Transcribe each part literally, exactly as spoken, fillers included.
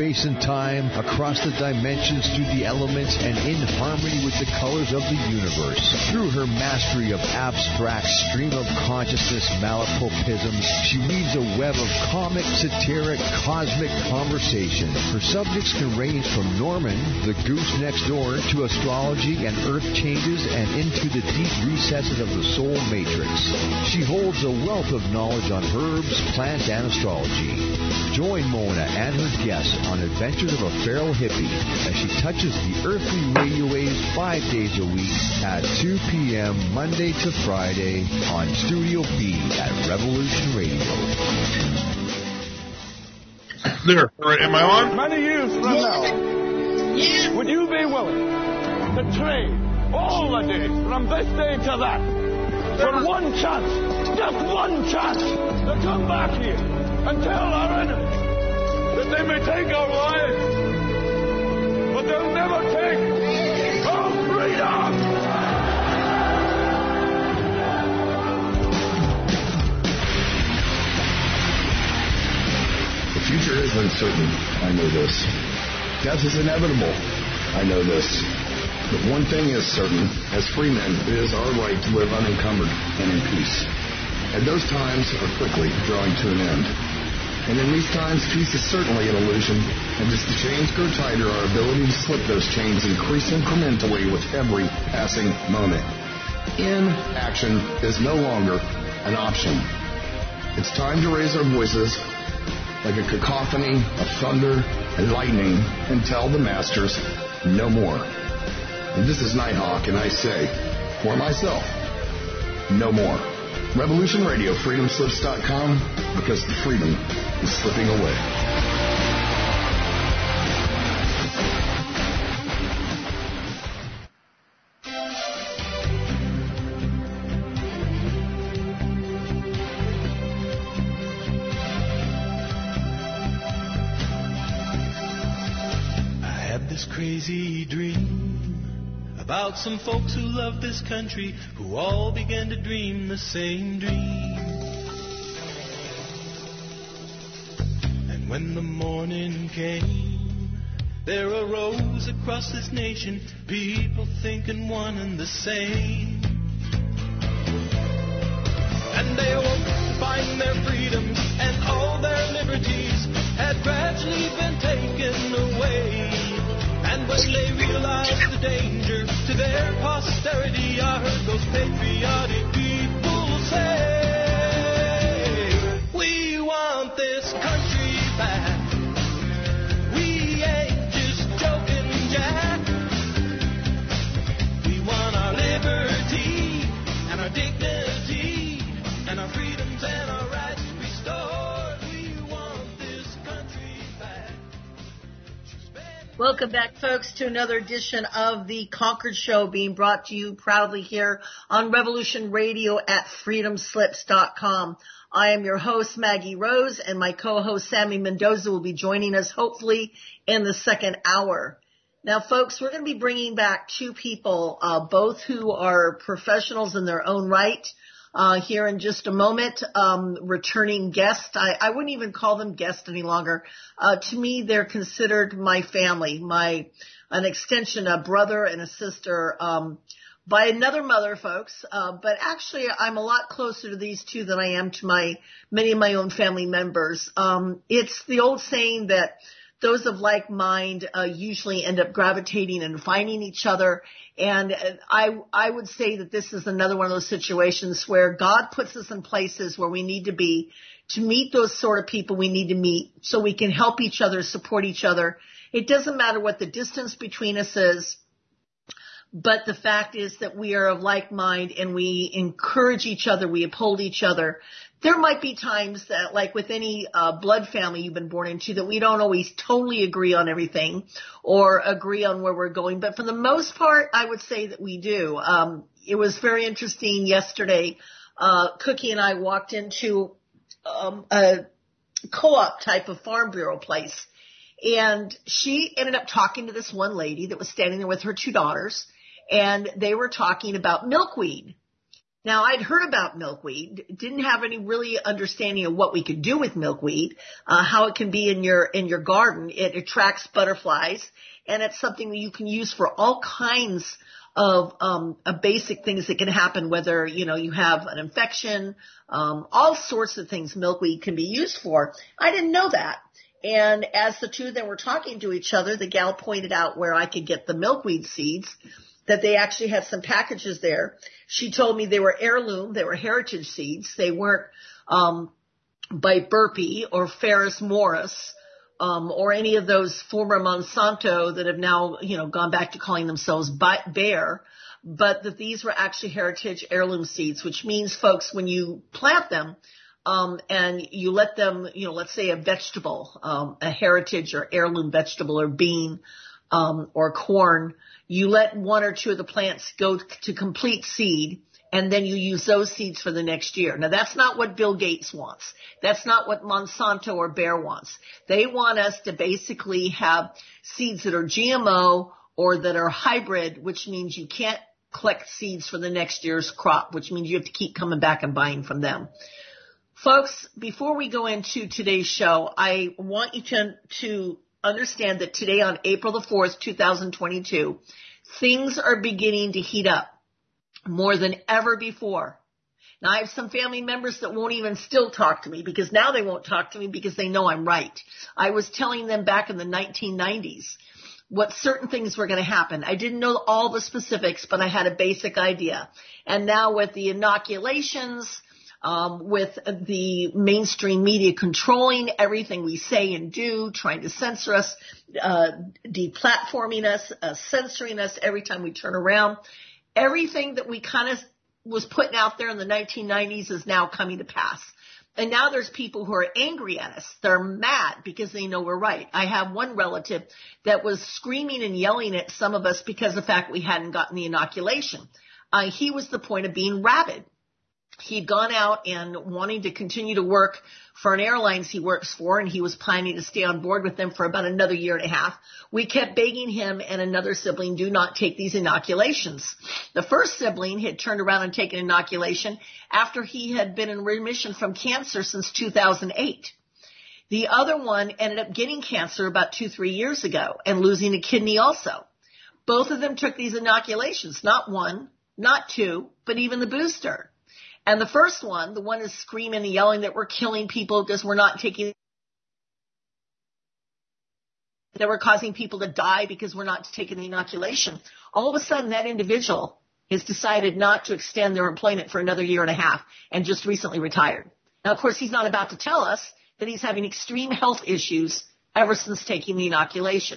space and time, across the dimensions, through the elements, and in harmony with the colors of the universe. Through her mastery of abstract stream of consciousness malapropisms, she weaves a web of comic, satiric, cosmic conversation. Her subjects can range from Norman, the goose next door, to astrology and earth changes and into the deep recesses of the soul matrix. She holds a wealth of knowledge on herbs, plants, and astrology. Join Mona and her guests on adventures of a feral hippie as she touches the earthly radio waves five days a week at two p.m. Monday to Friday on Studio B at Revolution Radio. There, all right, am I on? Many years from now, would you be willing to trade all the days from this day to that for one chance, just one chance, to come back here and tell our enemies that they may take our lives, but they'll never take our freedom? The future is uncertain, I know this. Death is inevitable, I know this. But one thing is certain, as free men, it is our right to live unencumbered and in peace. And those times are quickly drawing to an end. And in these times, peace is certainly an illusion, and as the chains grow tighter, our ability to slip those chains increase incrementally with every passing moment. Inaction is no longer an option. It's time to raise our voices like a cacophony of thunder and lightning and tell the masters, no more. And this is Nighthawk, and I say, for myself, no more. Revolution Radio, freedom slips dot com, because the freedom is slipping away. I had this crazy dream about some folks who love this country, who all began to dream the same dream. And when the morning came, there arose across this nation people thinking one and the same. And they awoke to find their freedoms and all their liberties had gradually been taken away. And when they realized the danger to their posterity, I heard those patriotic people say, we want this country back. We ain't just joking, Jack. We want our liberty and our dignity and our freedoms and our rights restored. We want this country back. Welcome back, folks, to another edition of the Concord Show, being brought to you proudly here on Revolution Radio at freedom slips dot com. I am your host, Maggie Rose, and my co-host, Sammy Mendoza, will be joining us hopefully in the second hour. Now, folks, we're going to be bringing back two people, uh, both who are professionals in their own right. Uh, here in just a moment, um, returning guests. I, I wouldn't even call them guests any longer. Uh, to me, they're considered my family, my, an extension, a brother and a sister, um, by another mother, folks. Uh, but actually, I'm a lot closer to these two than I am to my, many of my own family members. Um, it's the old saying that those of like mind, uh, usually end up gravitating and finding each other. And I, I would say that this is another one of those situations where God puts us in places where we need to be to meet those sort of people we need to meet so we can help each other, support each other. It doesn't matter what the distance between us is, but the fact is that we are of like mind and we encourage each other, we uphold each other. There might be times that, like with any uh, blood family you've been born into, that we don't always totally agree on everything or agree on where we're going. But for the most part, I would say that we do. Um, it was very interesting yesterday. Uh, Cookie and I walked into um, a co-op type of farm bureau place, and she ended up talking to this one lady that was standing there with her two daughters, and they were talking about milkweed. Now, I'd heard about milkweed, didn't have any really understanding of what we could do with milkweed, uh, how it can be in your, in your garden. It attracts butterflies, and it's something that you can use for all kinds of, um, of basic things that can happen, whether, you know, you have an infection, um, all sorts of things milkweed can be used for. I didn't know that. And as the two of them were talking to each other, the gal pointed out where I could get the milkweed seeds, that they actually had some packages there. She told me they were heirloom, they were heritage seeds. They weren't um by Burpee or Ferris Morris um or any of those former Monsanto that have now, you know, gone back to calling themselves Bayer, but that these were actually heritage heirloom seeds, which means, folks, when you plant them um and you let them, you know, let's say a vegetable, um a heritage or heirloom vegetable or bean um or corn, you let one or two of the plants go to complete seed, and then you use those seeds for the next year. Now, that's not what Bill Gates wants. That's not what Monsanto or Bayer wants. They want us to basically have seeds that are G M O or that are hybrid, which means you can't collect seeds for the next year's crop, which means you have to keep coming back and buying from them. Folks, before we go into today's show, I want you to, to understand that today on April the fourth, two thousand twenty-two, things are beginning to heat up more than ever before. Now, I have some family members that won't even still talk to me, because now they won't talk to me because they know I'm right. I was telling them back in the nineteen nineties what certain things were going to happen. I didn't know all the specifics, but I had a basic idea. And now with the inoculations, Um, with the mainstream media controlling everything we say and do, trying to censor us, uh, deplatforming us, uh, censoring us every time we turn around. Everything that we kind of was putting out there in the nineteen nineties is now coming to pass. And now there's people who are angry at us. They're mad because they know we're right. I have one relative that was screaming and yelling at some of us because of the fact we hadn't gotten the inoculation. Uh, he was the point of being rabid. He'd gone out and wanting to continue to work for an airlines he works for, and he was planning to stay on board with them for about another year and a half. We kept begging him and another sibling, do not take these inoculations. The first sibling had turned around and taken inoculation after he had been in remission from cancer since two thousand eight. The other one ended up getting cancer about two, three years ago and losing a kidney also. Both of them took these inoculations, not one, not two, but even the booster. And the first one, the one is screaming and yelling that we're killing people because we're not taking, that we're causing people to die because we're not taking the inoculation. All of a sudden, that individual has decided not to extend their employment for another year and a half and just recently retired. Now, of course, he's not about to tell us that he's having extreme health issues ever since taking the inoculation.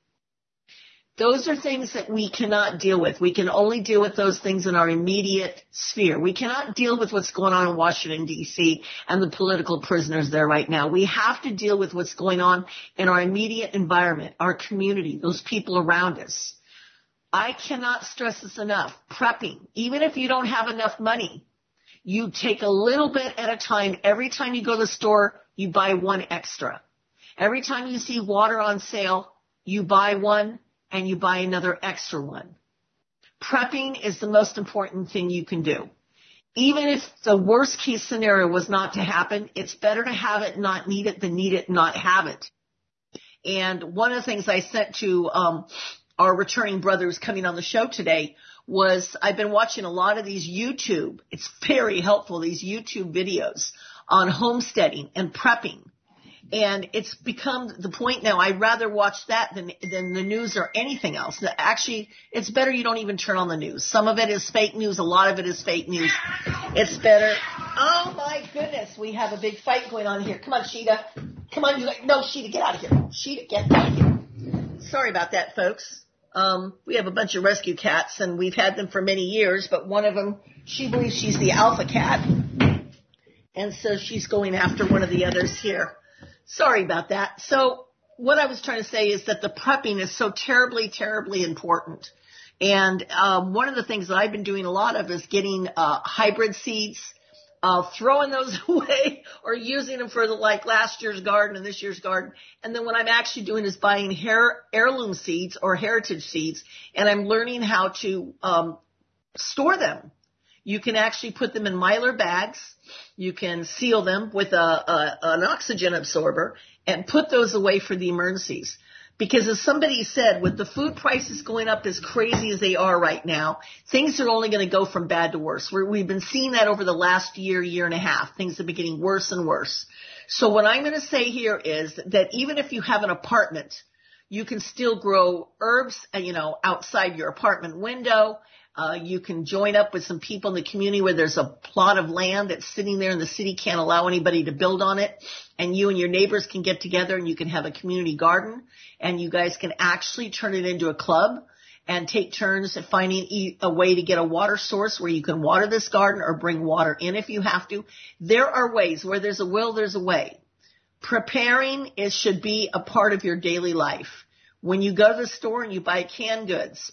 Those are things that we cannot deal with. We can only deal with those things in our immediate sphere. We cannot deal with what's going on in Washington, D C and the political prisoners there right now. We have to deal with what's going on in our immediate environment, our community, those people around us. I cannot stress this enough. Prepping, even if you don't have enough money, you take a little bit at a time. Every time you go to the store, you buy one extra. Every time you see water on sale, you buy one and you buy another extra one. Prepping is the most important thing you can do. Even if the worst case scenario was not to happen, it's better to have it, not need it, than need it, not have it. And one of the things I sent to um, our returning brother who's coming on the show today was I've been watching a lot of these YouTube. It's very helpful, these YouTube videos on homesteading and prepping. And it's become the point now, I'd rather watch that than than the news or anything else. Actually, it's better you don't even turn on the news. Some of it is fake news. A lot of it is fake news. It's better. Oh, my goodness. We have a big fight going on here. Come on, Sheeta. Come on. No, Sheeta, get out of here. Sheeta, get out of here. Sorry about that, folks. Um, we have a bunch of rescue cats, and we've had them for many years, but one of them, she believes she's the alpha cat, and so she's going after one of the others here. Sorry about that. So what I was trying to say is that the prepping is so terribly, terribly important. And um, one of the things that I've been doing a lot of is getting uh, hybrid seeds, uh, throwing those away or using them for the, like last year's garden and this year's garden. And then what I'm actually doing is buying hair, heirloom seeds or heritage seeds, and I'm learning how to um, store them. You can actually put them in Mylar bags. You can seal them with a, a an oxygen absorber and put those away for the emergencies. Because as somebody said, with the food prices going up as crazy as they are right now, things are only going to go from bad to worse. We're, we've been seeing that over the last year, year and a half. Things have been getting worse and worse. So what I'm going to say here is that even if you have an apartment, you can still grow herbs, you know, outside your apartment window. Uh, you can join up with some people in the community where there's a plot of land that's sitting there and the city can't allow anybody to build on it. And you and your neighbors can get together and you can have a community garden and you guys can actually turn it into a club and take turns at finding a way to get a water source where you can water this garden or bring water in if you have to. There are ways. Where there's a will, there's a way. Preparing is should be a part of your daily life. When you go to the store and you buy canned goods,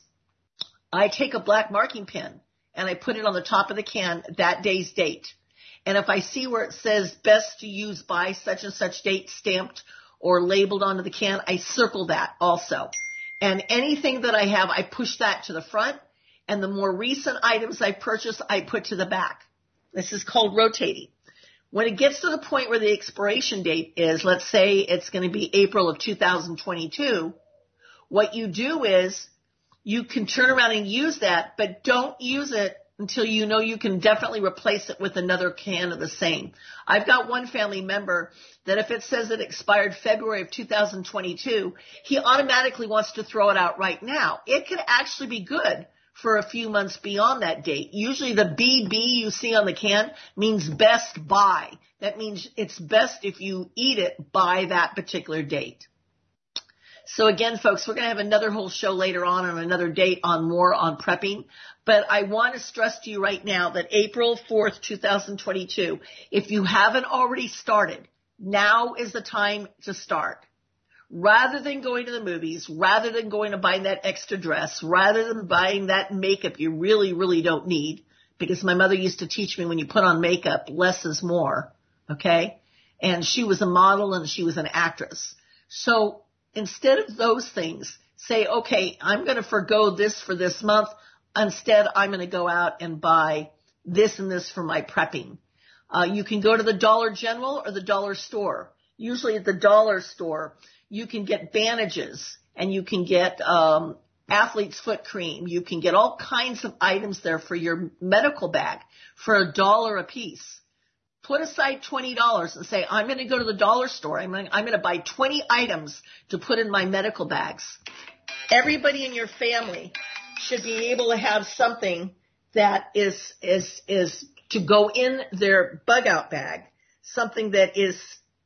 I take a black marking pen and I put it on the top of the can that day's date. And if I see where it says best to use by such and such date stamped or labeled onto the can, I circle that also. And anything that I have, I push that to the front. And the more recent items I purchase, I put to the back. This is called rotating. When it gets to the point where the expiration date is, let's say it's going to be April of two thousand twenty-two, what you do is you can turn around and use that, but don't use it until you know you can definitely replace it with another can of the same. I've got one family member that if it says it expired February of two thousand twenty-two, he automatically wants to throw it out right now. It could actually be good for a few months beyond that date. Usually the B B you see on the can means best by. That means it's best if you eat it by that particular date. So again, folks, we're going to have another whole show later on on another date on more on prepping. But I want to stress to you right now that April fourth, two thousand twenty-two, if you haven't already started, now is the time to start. Rather than going to the movies, rather than going to buy that extra dress, rather than buying that makeup you really, really don't need, because my mother used to teach me when you put on makeup, less is more, okay? And she was a model and she was an actress. So instead of those things, say, okay, I'm going to forgo this for this month. Instead, I'm going to go out and buy this and this for my prepping. Uh, you can go to the Dollar General or the Dollar Store. Usually at the Dollar Store, you can get bandages and you can get um, athlete's foot cream. You can get all kinds of items there for your medical bag for a dollar a piece. Put aside twenty dollars and say, I'm going to go to the dollar store. I'm going, I'm going to buy twenty items to put in my medical bags. Everybody in your family should be able to have something that is, is, is to go in their bug out bag, something that is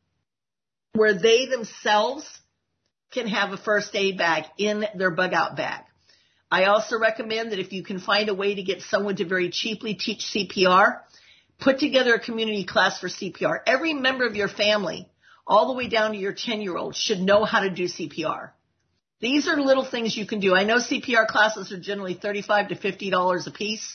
where they themselves can have a first aid bag in their bug out bag. I also recommend that if you can find a way to get someone to very cheaply teach C P R, put together a community class for C P R. Every member of your family, all the way down to your ten-year-old, should know how to do C P R. These are little things you can do. I know C P R classes are generally thirty-five to fifty dollars a piece.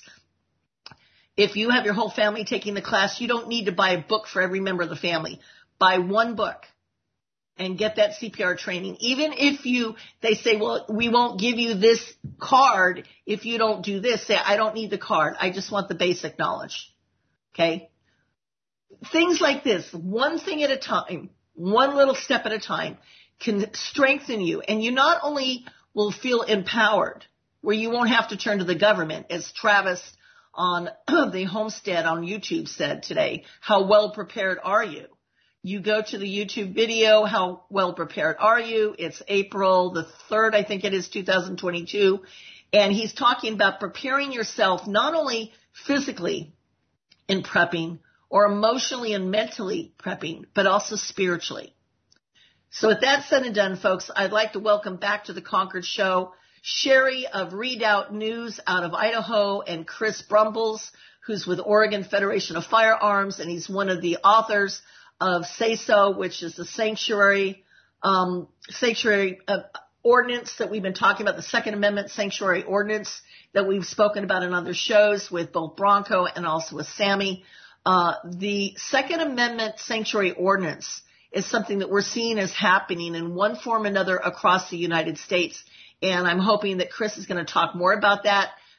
If you have your whole family taking the class, you don't need to buy a book for every member of the family. Buy one book and get that C P R training. Even if you, they say, well, we won't give you this card if you don't do this. Say, I don't need the card. I just want the basic knowledge. Okay? Things like this, one thing at a time, one little step at a time, can strengthen you. And you not only will feel empowered, where you won't have to turn to the government, as Travis on the Homestead on YouTube said today, how well prepared are you? You go to the YouTube video, how well prepared are you? It's April the third, I think it is, two thousand twenty-two. And he's talking about preparing yourself not only physically in prepping or emotionally and mentally prepping, but also spiritually. So with that said and done, folks, I'd like to welcome back to the Concord Show Sherry of Redoubt News out of Idaho and Chris Brumbles, who's with Oregon Federation of Firearms, and he's one of the authors of Say So, which is the sanctuary um, sanctuary uh, ordinance that we've been talking about, the Second Amendment sanctuary ordinance that we've spoken about in other shows with both Bronco and also with Sammy. Uh, the Second Amendment sanctuary ordinance is something that we're seeing as happening in one form or another across the United States. And I'm hoping that Chris is going to talk more about that.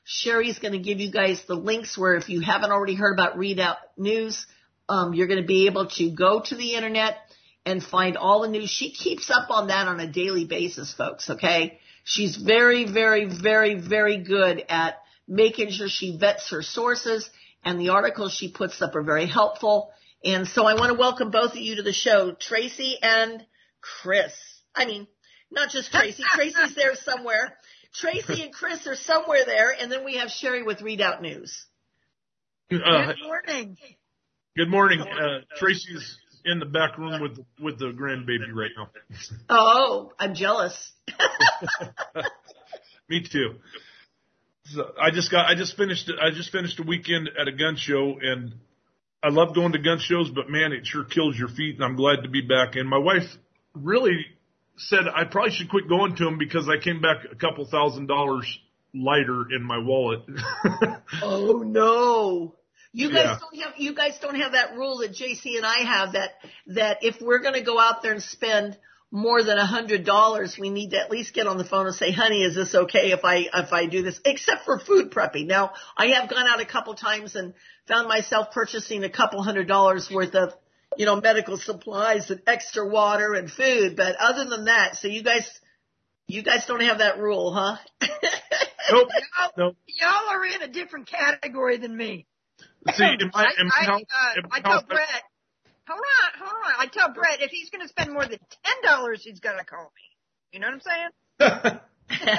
Sherry's going to give you guys the links where if you haven't already heard about Readout News, um, you're going to be able to go to the internet and find all the news. She keeps up on that on a daily basis, folks, okay? She's very, very, very, very good at making sure she vets her sources, and the articles she puts up are very helpful. And so I want to welcome both of you to the show, Tracy and Chris. I mean, not just Tracy. Tracy's there somewhere. Tracy and Chris are somewhere there, and then we have Sherry with Readout News. Uh, Good morning. Good morning. Uh, Tracy's in the back room with with the grandbaby right now. Oh, I'm jealous. Me too. So I just got I just finished I just finished a weekend at a gun show, and I love going to gun shows, but man, it sure kills your feet, and I'm glad to be back. And my wife really said I probably should quit going to them because I came back a couple thousand dollars lighter in my wallet. Oh no. You guys Yeah. don't have you guys don't have that rule that J C and I have that that if we're going to go out there and spend more than a hundred dollars, we need to at least get on the phone and say, honey, is this okay if I if I do this? Except for food prepping. Now, I have gone out a couple times and found myself purchasing a couple hundred dollars worth of, you know, medical supplies and extra water and food. But other than that, so you guys you guys don't have that rule, huh? Nope. Y'all, Nope. y'all are in a different category than me. See, in my, in my I, house, I, in uh, my I tell house, Brett, hold on, hold on. I tell Brett if he's going to spend more than ten dollars, he's got to call me. You know what I'm saying?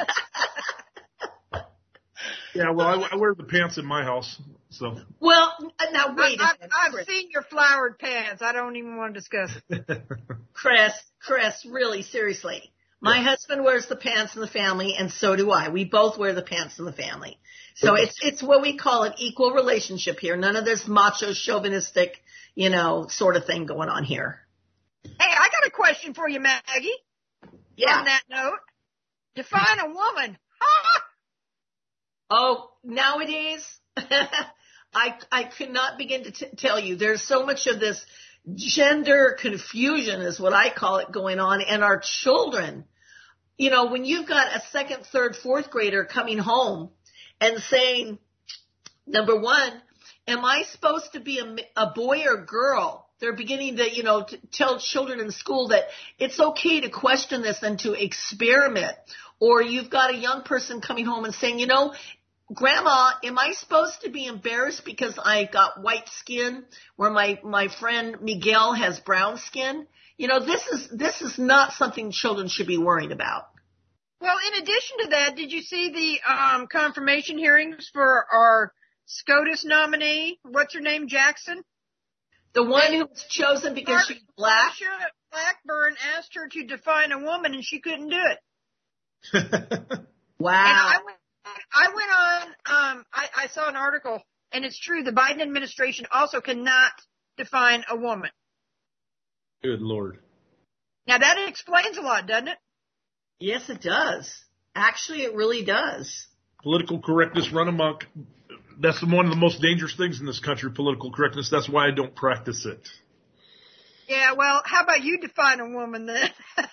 yeah, well, I, I wear the pants in my house, so. Well, now wait a I, minute. I've, I've Chris. seen your flowered pants. I don't even want to discuss it. Chris, Chris, really, seriously. My husband wears the pants in the family, and so do I. We both wear the pants in the family. So it's it's what we call an equal relationship here. None of this macho, chauvinistic, you know, sort of thing going on here. Hey, I got a question for you, Maggie. Yeah. On that note, define a woman. Huh? Oh, nowadays, I I could not begin to t- tell you. There's so much of this gender confusion is what I call it going on, and our children, you know, when you've got a second, third, fourth grader coming home and saying, number one, am I supposed to be a, a boy or girl? They're beginning to, you know, to tell children in school that it's okay to question this and to experiment. Or you've got a young person coming home and saying, you know, Grandma, am I supposed to be embarrassed because I got white skin where my, my friend Miguel has brown skin? You know, this is, this is not something children should be worried about. Well, in addition to that, did you see the um, confirmation hearings for our SCOTUS nominee? What's her name, Jackson? The one who was chosen because she's black? Marsha Blackburn asked her to define a woman, and she couldn't do it. Wow. And I went, I went on, um, I, I saw an article, and it's true, the Biden administration also cannot define a woman. Good Lord. Now, that explains a lot, doesn't it? Yes, it does. Actually, it really does. Political correctness run amok. That's one of the most dangerous things in this country, political correctness. That's why I don't practice it. Yeah, well, how about you define a woman then?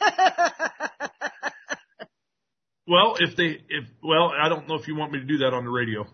Well, if they, if, well, I don't know if you want me to do that on the radio.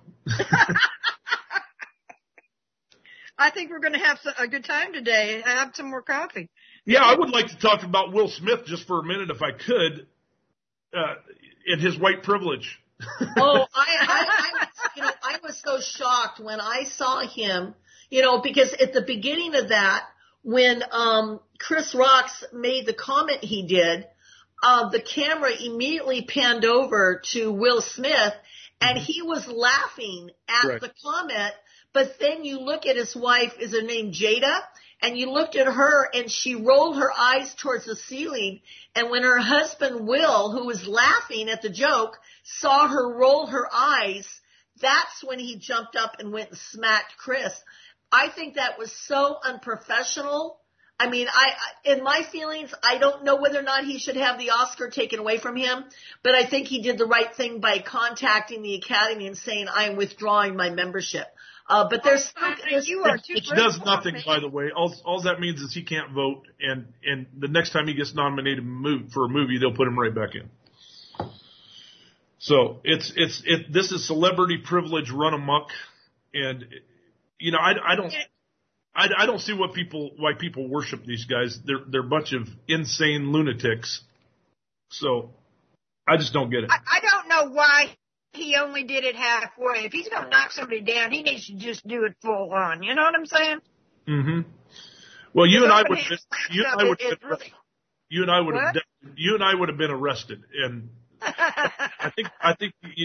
I think we're going to have a good time today and have some more coffee. Yeah, I would like to talk about Will Smith just for a minute if I could, uh, and his white privilege. Oh, I, I, I, was, you know, I was so shocked when I saw him, you know, because at the beginning of that, when um, Chris Rocks made the comment he did, uh, the camera immediately panned over to Will Smith, and he was laughing at Right. the comment. But then you look at his wife, is her name Jada? And you looked at her, and she rolled her eyes towards the ceiling. And when her husband, Will, who was laughing at the joke, saw her roll her eyes, that's when he jumped up and went and smacked Chris. I think that was so unprofessional. I mean, I, I in my feelings, I don't know whether or not he should have the Oscar taken away from him, but I think he did the right thing by contacting the Academy and saying, I am withdrawing my membership. Uh, but there's, there's you are too Which does critical, nothing, man. by the way. All, all that means is he can't vote, and, and the next time he gets nominated for a movie, they'll put him right back in. So it's it's it. This is celebrity privilege run amok, and you know I, I don't I, I don't see what people why people worship these guys. They're they're a bunch of insane lunatics. So I just don't get it. I, I don't know why he only did it halfway. If he's going to knock somebody down, he needs to just do it full on. You know what I'm saying? Mm-hmm. Well, you and I would you and I would it, it really, you and I would have what? you and I would have been arrested, and I think I think you,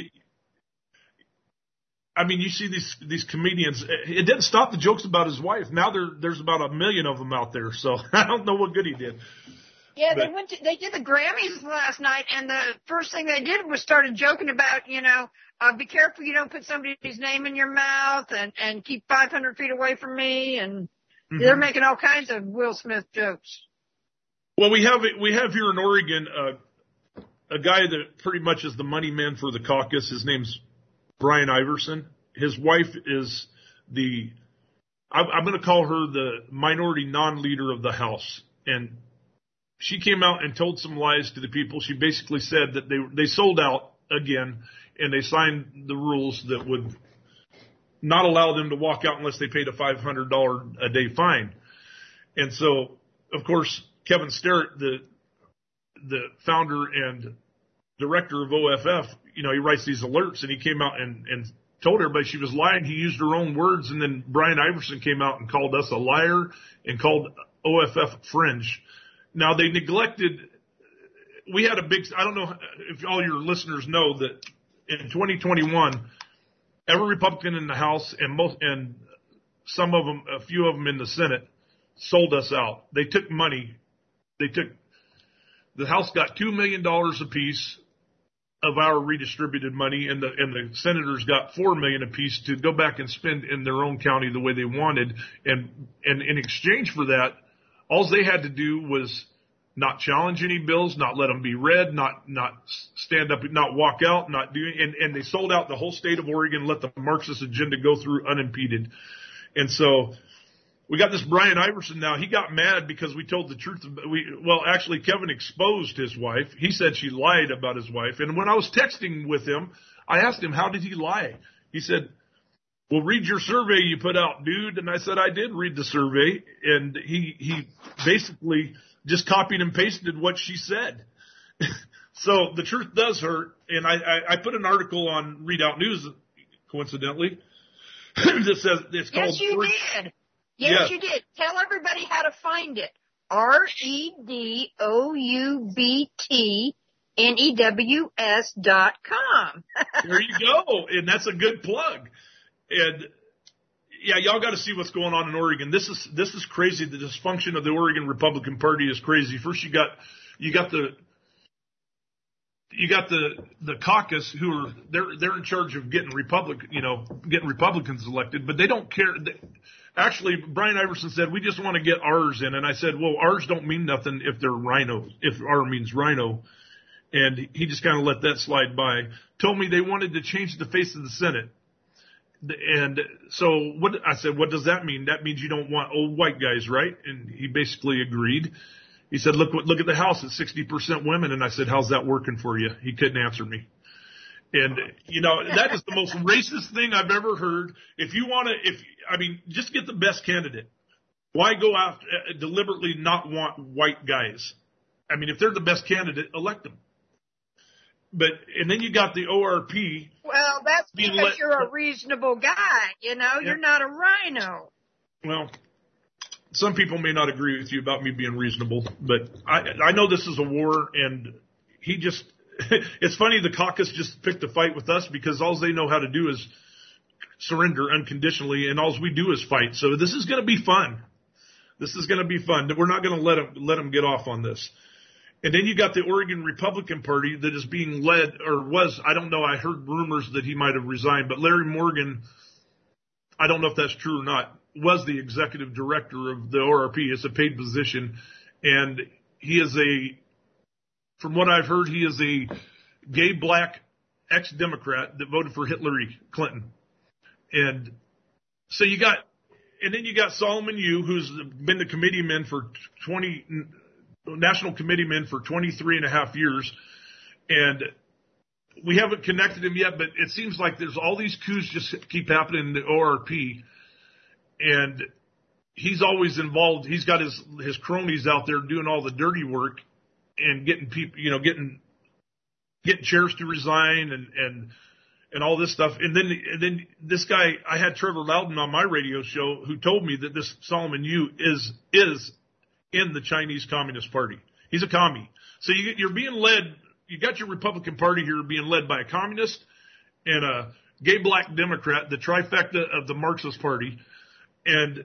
I mean you see these these comedians. It didn't stop the jokes about his wife. Now there there's about a million of them out there. So I don't know what good he did. Yeah, but, they went to, they did the Grammys last night, and the first thing they did was started joking about, you know, uh, be careful you don't put somebody's name in your mouth, and and keep five hundred feet away from me, and mm-hmm. they're making all kinds of Will Smith jokes. Well, we have we have here in Oregon uh, a guy that pretty much is the money man for the caucus. His name's Brian Iverson. His wife is the I'm, I'm going to call her the minority non-leader of the House, and she came out and told some lies to the people. She basically said that they they sold out again, and they signed the rules that would not allow them to walk out unless they paid a five hundred dollars a day fine. And so, of course, Kevin Sterrett, the the founder and director of O F F, you know, he writes these alerts, and he came out and, and told everybody she was lying. He used her own words, and then Brian Iverson came out and called us a liar and called O F F fringe. Now, they neglected – we had a big – I don't know if all your listeners know that in twenty twenty-one, every Republican in the House and most and some of them, a few of them in the Senate, sold us out. They took money. They took – the House got two million dollars apiece of our redistributed money, and the and the senators got four million dollars apiece to go back and spend in their own county the way they wanted. And, and in exchange for that, all they had to do was not challenge any bills, not let them be read, not not stand up, not walk out, not do, and, and they sold out the whole state of Oregon, let the Marxist agenda go through unimpeded. And so we got this Brian Iverson now. He got mad because we told the truth. We well, actually, Kevin exposed his wife. He said she lied about his wife. And when I was texting with him, I asked him, how did he lie? He said, well, read your survey you put out, dude. And I said, I did read the survey. And he, he basically just copied and pasted what she said. So the truth does hurt. And I, I, I put an article on Readout News, coincidentally, that says it's called. Yes, you did. Yes, yes, you did. Tell everybody how to find it. R E D O U B T N E W S dot com. There you go. And that's a good plug. And yeah, y'all got to see what's going on in Oregon. This is this is crazy. The dysfunction of the Oregon Republican Party is crazy. First, you got you got the you got the the caucus who are they're they're in charge of getting Republic you know getting Republicans elected, but they don't care. They, actually, Brian Iverson said we just want to get ours in, and I said, well, ours don't mean nothing if they're rhinos. If R means rhino, and he just kind of let that slide by. Told me they wanted to change the face of the Senate. And so what I said, what does that mean? That means you don't want old white guys, right? And he basically agreed. He said, look, look at the House. It's sixty percent women. And I said, how's that working for you? He couldn't answer me. And, you know, that is the most racist thing I've ever heard. If you want to, if, I mean, just get the best candidate. Why go out uh, deliberately not want white guys? I mean, if they're the best candidate, elect them. But, and then you got the O R P. Well, that's because let, you're a reasonable guy, you know, yeah. You're not a rhino. Well, some people may not agree with you about me being reasonable, but I, I know this is a war, and he just, it's funny the caucus just picked a fight with us because all they know how to do is surrender unconditionally, and all we do is fight. So this is going to be fun. This is going to be fun. We're not going to let them, let them get off on this. And then you got the Oregon Republican Party that is being led, or was, I don't know, I heard rumors that he might have resigned, but Larry Morgan, I don't know if that's true or not, was the executive director of the O R P. It's a paid position. And he is a, from what I've heard, he is a gay black ex-Democrat that voted for Hillary Clinton. And so you got, and then you got Solomon Yu, who's been the committeeman for twenty National Committeeman for twenty-three and a half years. And we haven't connected him yet, but it seems like there's all these coups just keep happening in the O R P, and he's always involved. He's got his his cronies out there doing all the dirty work and getting people, you know, getting getting chairs to resign and and and all this stuff. And then and then this guy, I had Trevor Loudon on my radio show, who told me that this Solomon Yu is is in the Chinese Communist Party. He's a commie. So you, you're being led. You got your Republican Party here being led by a communist and a gay black Democrat, the trifecta of the Marxist Party, and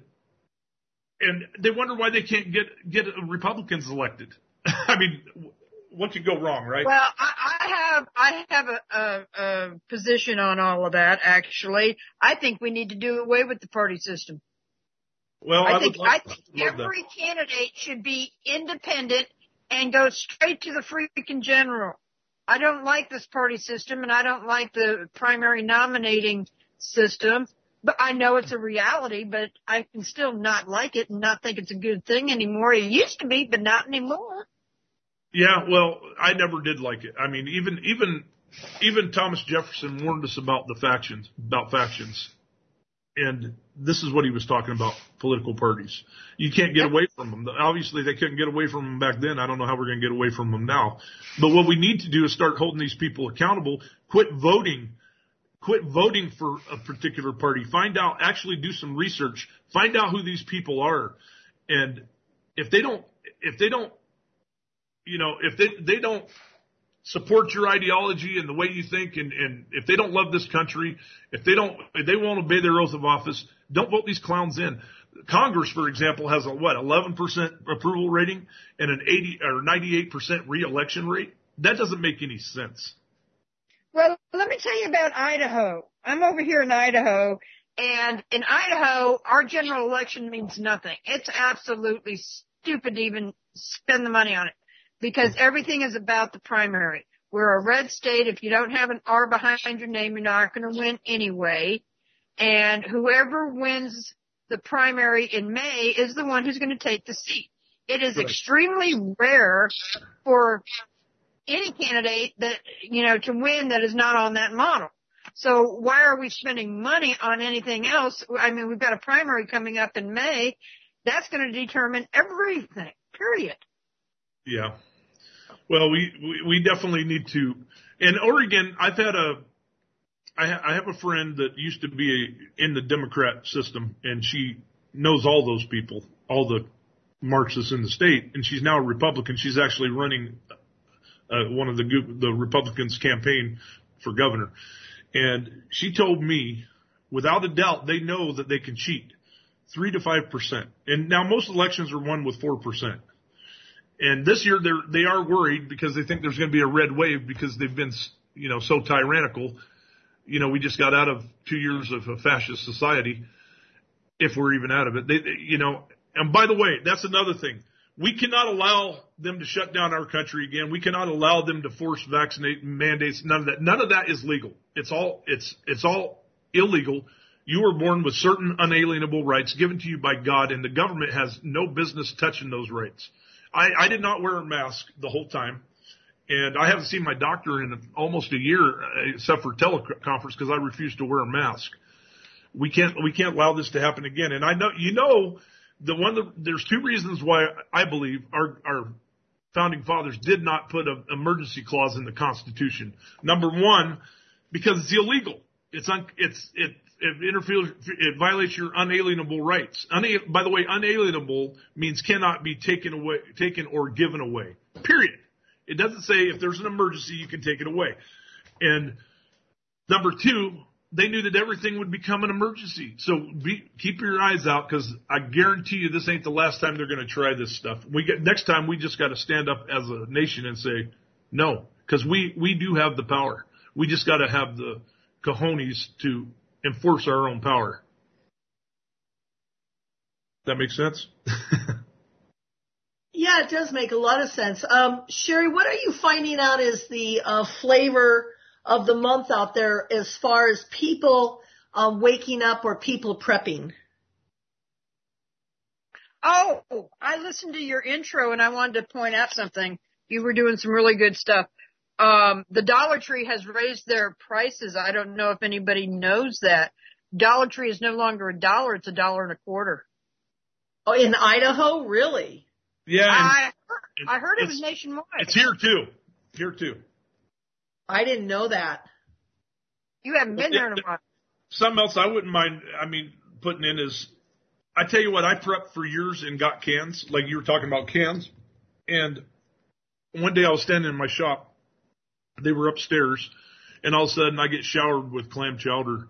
and they wonder why they can't get get Republicans elected. I mean, what could go wrong, right? Well, I, I have I have a, a, a position on all of that. Actually, I think we need to do away with the party system. Well, I, I think would love, I think love every that. candidate should be independent and go straight to the freaking general. I don't like this party system, and I don't like the primary nominating system. But I know it's a reality, but I can still not like it and not think it's a good thing anymore. It used to be, but not anymore. Yeah, well, I never did like it. I mean, even even even Thomas Jefferson warned us about the factions, about factions. And this is what he was talking about, political parties. You can't get away from them. Obviously, they couldn't get away from them back then. I don't know how we're going to get away from them now. But what we need to do is start holding these people accountable, quit voting, quit voting for a particular party. Find out, actually do some research, find out who these people are. And if they don't, if they don't, you know, if they, they don't support your ideology and the way you think, and, and if they don't love this country, if they don't, if they won't obey their oath of office, don't vote these clowns in. Congress, for example, has a what, eleven percent approval rating and an eighty or ninety-eight percent re-election rate. That doesn't make any sense. Well, let me tell you about Idaho. I'm over here in Idaho, and in Idaho, our general election means nothing. It's absolutely stupid to even spend the money on it, because everything is about the primary. We're a red state. If you don't have an R behind your name, you're not going to win anyway. And whoever wins the primary in May is the one who's going to take the seat. It is Right. extremely rare for any candidate that, you know, to win that is not on that model. So why are we spending money on anything else? I mean, we've got a primary coming up in May. That's going to determine everything, period. Yeah. Well, we, we, we definitely need to. In Oregon, I've had a, I, ha, I have a friend that used to be a, in the Democrat system, and she knows all those people, all the Marxists in the state, and she's now a Republican. She's actually running uh, one of the the Republicans' campaign for governor. And she told me, without a doubt, they know that they can cheat three to five percent. And now most elections are won with four percent. And this year they're, they are worried because they think there's going to be a red wave because they've been, you know, so tyrannical. You know, we just got out of two years of a fascist society, if we're even out of it. They, you know, and by the way, that's another thing. We cannot allow them to shut down our country again. We cannot allow them to force vaccinate mandates. None of that. None of that is legal. It's all, it's, it's all illegal. You were born with certain unalienable rights given to you by God, and the government has no business touching those rights. I, I did not wear a mask the whole time, and I haven't seen my doctor in almost a year, except for teleconference, because I refused to wear a mask. We can't, we can't allow this to happen again. And I know, you know, the one, that, there's two reasons why I believe our, our founding fathers did not put an emergency clause in the Constitution. Number one, because it's illegal. It's un, it's it. It interferes. It violates your unalienable rights. Una, by the way, unalienable means cannot be taken away, taken or given away. Period. It doesn't say if there's an emergency you can take it away. And number two, they knew that everything would become an emergency. So be, keep your eyes out, because I guarantee you this ain't the last time they're going to try this stuff. We get next time we just got to stand up as a nation and say no, because we we do have the power. We just got to have the cojones to enforce our own power. That makes sense? Yeah, it does make a lot of sense. Um, Sherry, what are you finding out is the uh, flavor of the month out there as far as people uh, waking up or people prepping? Oh, I listened to your intro and I wanted to point out something. You were doing some really good stuff. Um, the Dollar Tree has raised their prices. I don't know if anybody knows that. Dollar Tree is no longer a dollar. It's a dollar and a quarter. Oh, in Idaho? Really? Yeah. And, I, and I heard it was nationwide. It's here too. Here too. I didn't know that. You haven't been there in a while. Something else I wouldn't mind, I mean, putting in is, I tell you what, I prepped for years and got cans, like you were talking about cans. And one day I was standing in my shop. They were upstairs, and all of a sudden I get showered with clam chowder.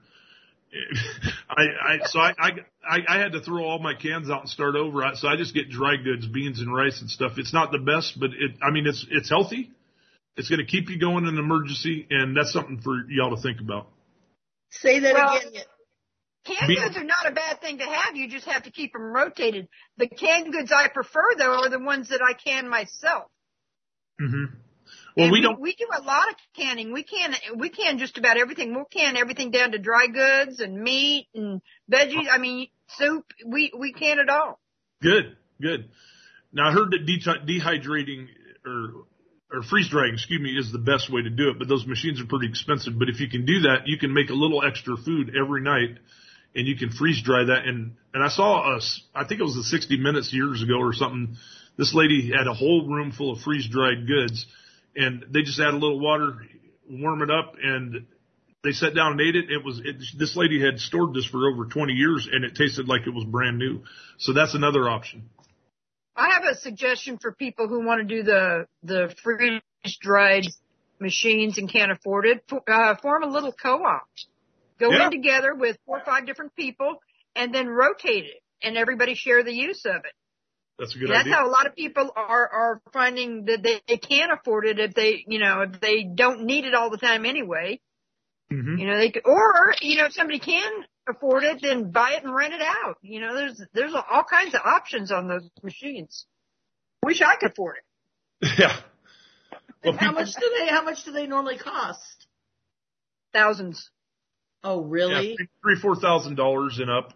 I, I so I, I I had to throw all my cans out and start over. So I just get dry goods, beans and rice and stuff. It's not the best, but it I mean it's it's healthy. It's going to keep you going in an emergency, and that's something for y'all to think about. Say that Well, again. Canned Be- goods are not a bad thing to have. You just have to keep them rotated. The canned goods I prefer, though, are the ones that I can myself. Mm-hmm. Well, And we don't. We do a lot of canning. We can we can just about everything. We'll can everything down to dry goods and meat and veggies. I mean, soup. We we can it all. Good, good. Now I heard that de- dehydrating or or freeze drying, excuse me, is the best way to do it. But those machines are pretty expensive. But if you can do that, you can make a little extra food every night, and you can freeze dry that. And and I saw us. I think it was the sixty minutes years ago or something. This lady had a whole room full of freeze dried goods. And they just add a little water, warm it up, and they sat down and ate it. It was it, this lady had stored this for over twenty years, and it tasted like it was brand new. So that's another option. I have a suggestion for people who want to do the the freeze dried machines and can't afford it. Uh, form a little co-op. Go Yeah. in together with four or five different people, and then rotate it, and everybody share the use of it. That's a good That's idea. how a lot of people are, are finding that they, they can't afford it if they, you know, if they don't need it all the time anyway. Mm-hmm. You know, they could, or, you know, if somebody can afford it, then buy it and rent it out. You know, there's, there's all kinds of options on those machines. Wish I could afford it. Yeah. Well, And how people- much do they? How much do they normally cost? Thousands. Oh, yeah, really? three, three, four thousand dollars and up.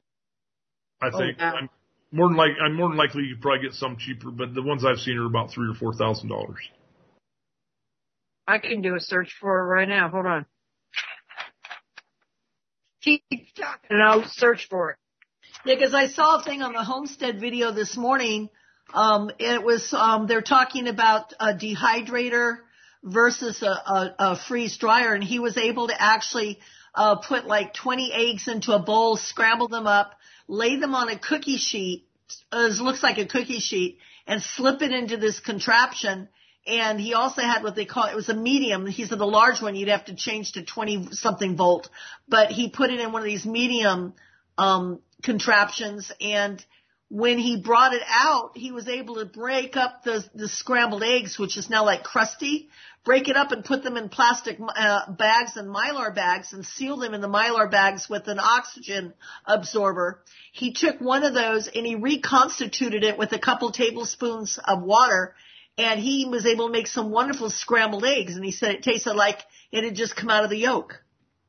I Oh, think. wow. I'm more than like I'm more than likely you probably get some cheaper, but the ones I've seen are about three or four thousand dollars. I can do a search for it right now. Hold on. Keep talking and I'll search for it. Yeah, because I saw a thing on the Homestead video this morning. Um, it was um, they're talking about a dehydrator versus a, a, a freeze dryer, and he was able to actually uh, put like twenty eggs into a bowl, scramble them up, lay them on a cookie sheet, uh, it looks like a cookie sheet, and slip it into this contraption. And he also had what they call, it was a medium. He said the large one you'd have to change to twenty something volt, but he put it in one of these medium um contraptions, and when he brought it out, he was able to break up the the scrambled eggs, which is now like crusty, break it up and put them in plastic uh, bags and Mylar bags and seal them in the Mylar bags with an oxygen absorber. He took one of those and he reconstituted it with a couple tablespoons of water, and he was able to make some wonderful scrambled eggs, and he said it tasted like it had just come out of the yolk.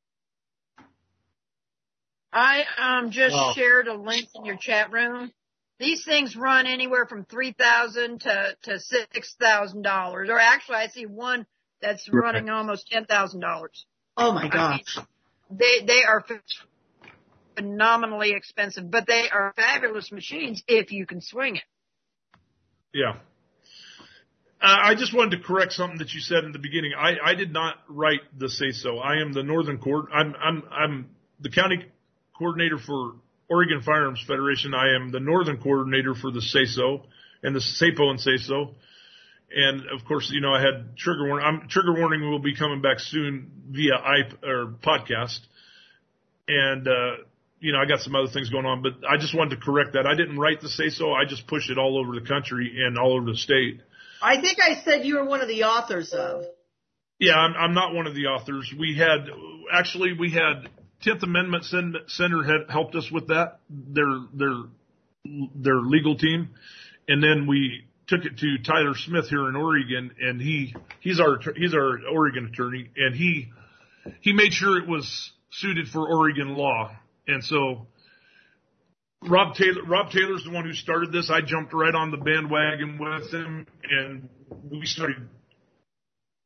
I um just Wow. shared a link in your chat room. These things run anywhere from three thousand to to six thousand dollars, or actually, I see one that's running almost ten thousand dollars. Oh my gosh. They they are phenomenally expensive, but they are fabulous machines if you can swing it. Yeah. Uh, I just wanted to correct something that you said in the beginning. I, I did not write the say so. I am the Northern Court. I'm I'm I'm the county coordinator for Oregon Firearms Federation. I am the Northern coordinator for the say so and the SAPO and say so. And of course, you know, I had trigger warning. I'm, trigger warning will be coming back soon via I P or podcast. And uh, you know, I got some other things going on, but I just wanted to correct that. I didn't write the say so. I just push it all over the country and all over the state. I think I said you were one of the authors of. Yeah, I'm, I'm not one of the authors. We had, actually, we had tenth Amendment Center had helped us with that, their, their, their legal team. And then we took it to Tyler Smith here in Oregon, and he, he's our, he's our Oregon attorney, and he, he made sure it was suited for Oregon law. And so Rob Taylor, Rob Taylor's the one who started this. I jumped right on the bandwagon with him, and we started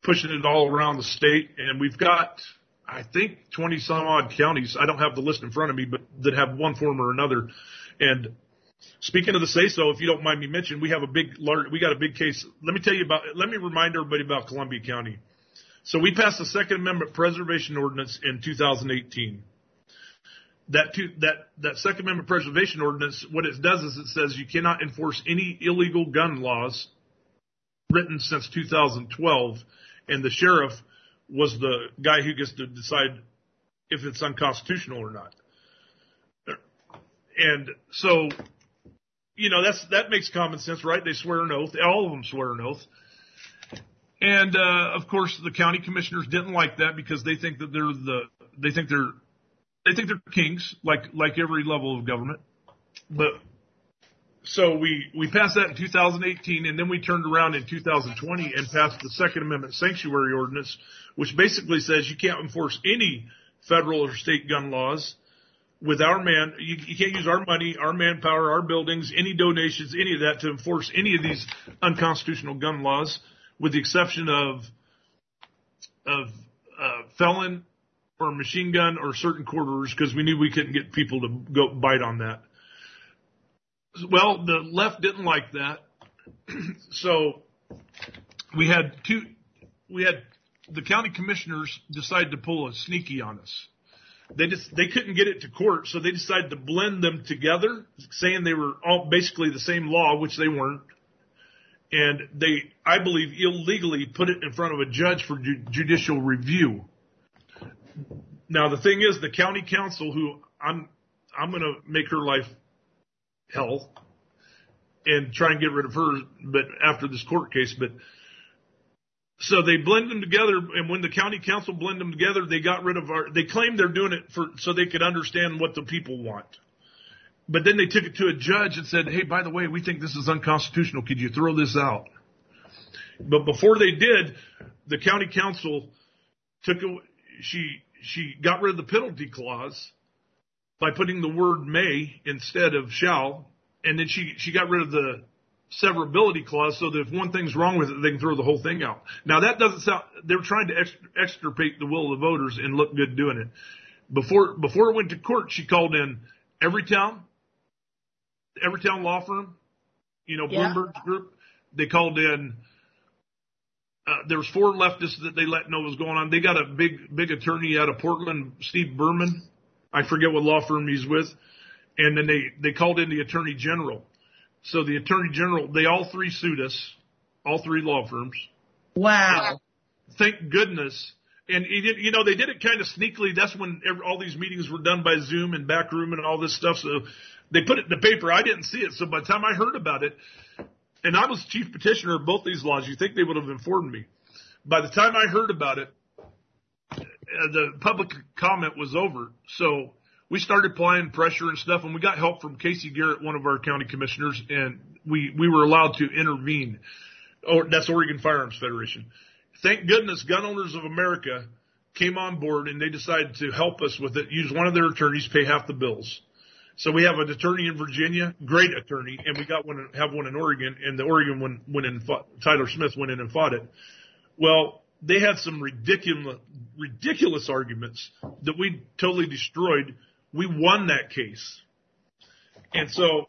pushing it all around the state. And we've got, I think, twenty some odd counties. I don't have the list in front of me, but that have one form or another. And speaking of the say-so, if you don't mind me mentioning, we have a big, large, we got a big case. Let me tell you about, let me remind everybody about Columbia County. So we passed the Second Amendment Preservation Ordinance in two thousand eighteen. That, two, that, that Second Amendment Preservation Ordinance, what it does is it says you cannot enforce any illegal gun laws written since two thousand twelve, and the sheriff was the guy who gets to decide if it's unconstitutional or not. And so, you know, that's, that makes common sense, right? They swear an oath. All of them swear an oath. And, uh, of course, the county commissioners didn't like that because they think that they're the, they think they're, they think they're kings, like, like every level of government. But, so we, we passed that in two thousand eighteen, and then we turned around in two thousand twenty and passed the Second Amendment Sanctuary Ordinance, which basically says you can't enforce any federal or state gun laws with our man. You, you can't use our money, our manpower, our buildings, any donations, any of that to enforce any of these unconstitutional gun laws, with the exception of, of, uh, felon or machine gun or certain court orders, because we knew we couldn't get people to go bite on that. Well, the left didn't like that. So we had two, we had the county commissioners decide to pull a sneaky on us. They just, they couldn't get it to court, so they decided to blend them together, saying they were all basically the same law, which they weren't. And they, I believe, illegally put it in front of a judge for ju- judicial review. Now, the thing is, the county council, who I'm, I'm going to make her life hell and try and get rid of her, but after this court case, but so they blend them together, and when the county council blend them together, they got rid of our, they claimed they're doing it for, so they could understand what the people want. But then they took it to a judge and said, hey, by the way, we think this is unconstitutional. Could you throw this out? But before they did, the county council took, a, she, she got rid of the penalty clause by putting the word may instead of shall. And then she, she got rid of the severability clause so that if one thing's wrong with it, they can throw the whole thing out. Now that doesn't sound, they're trying to extirpate the will of the voters and look good doing it. Before, before it went to court, she called in every town, every town law firm, you know, Yeah. Bloomberg Group. They called in, uh, there was four leftists that they let know what was going on. They got a big, big attorney out of Portland, Steve Berman. I forget what law firm he's with. And then they, they called in the attorney general. So the attorney general, they all three sued us, all three law firms. Wow. Thank goodness. And, he did, you know, they did it kind of sneakily. That's when every, all these meetings were done by Zoom and backroom and all this stuff. So they put it in the paper. I didn't see it. So by the time I heard about it, and I was chief petitioner of both these laws, you think they would have informed me. By the time I heard about it, the public comment was over. So we started applying pressure and stuff, and we got help from Casey Garrett, one of our county commissioners, and we, we were allowed to intervene. Or that's Oregon Firearms Federation. Thank goodness Gun Owners of America came on board, and they decided to help us with it, use one of their attorneys, pay half the bills. So we have an attorney in Virginia, great attorney, and we got one, have one in Oregon, and the Oregon one went in and fought, Tyler Smith went in and fought it. Well, they had some ridiculous, ridiculous arguments that we totally destroyed. We won that case. And so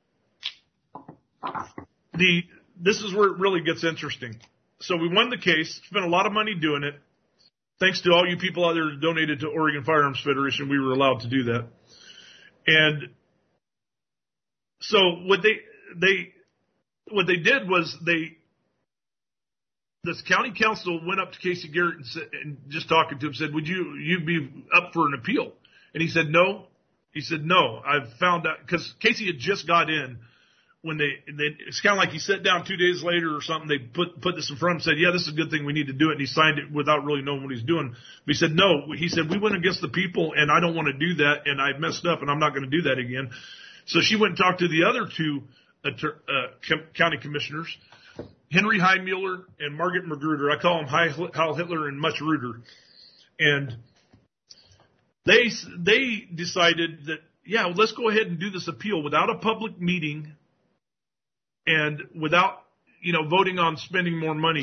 the, this is where it really gets interesting. So we won the case, spent a lot of money doing it. Thanks to all you people out there who donated to Oregon Firearms Federation, we were allowed to do that. And so what they, they, what they did was they, this county council went up to Casey Garrett and, said, and just talking to him said, would you, you be up for an appeal? And he said, no. He said, no, I've found out, because Casey had just got in when they, they it's kind of like he sat down two days later or something. They put, put this in front of him and said, yeah, this is a good thing. We need to do it. And he signed it without really knowing what he's doing. But he said, no, he said, we went against the people and I don't want to do that. And I messed up and I'm not going to do that again. So she went and talked to the other two uh, county commissioners, Henry Highmuller and Margaret Magruder. I call them Heil Hitler and Much Ruder. And they, they decided that, yeah, well, let's go ahead and do this appeal without a public meeting and without, you know, voting on spending more money.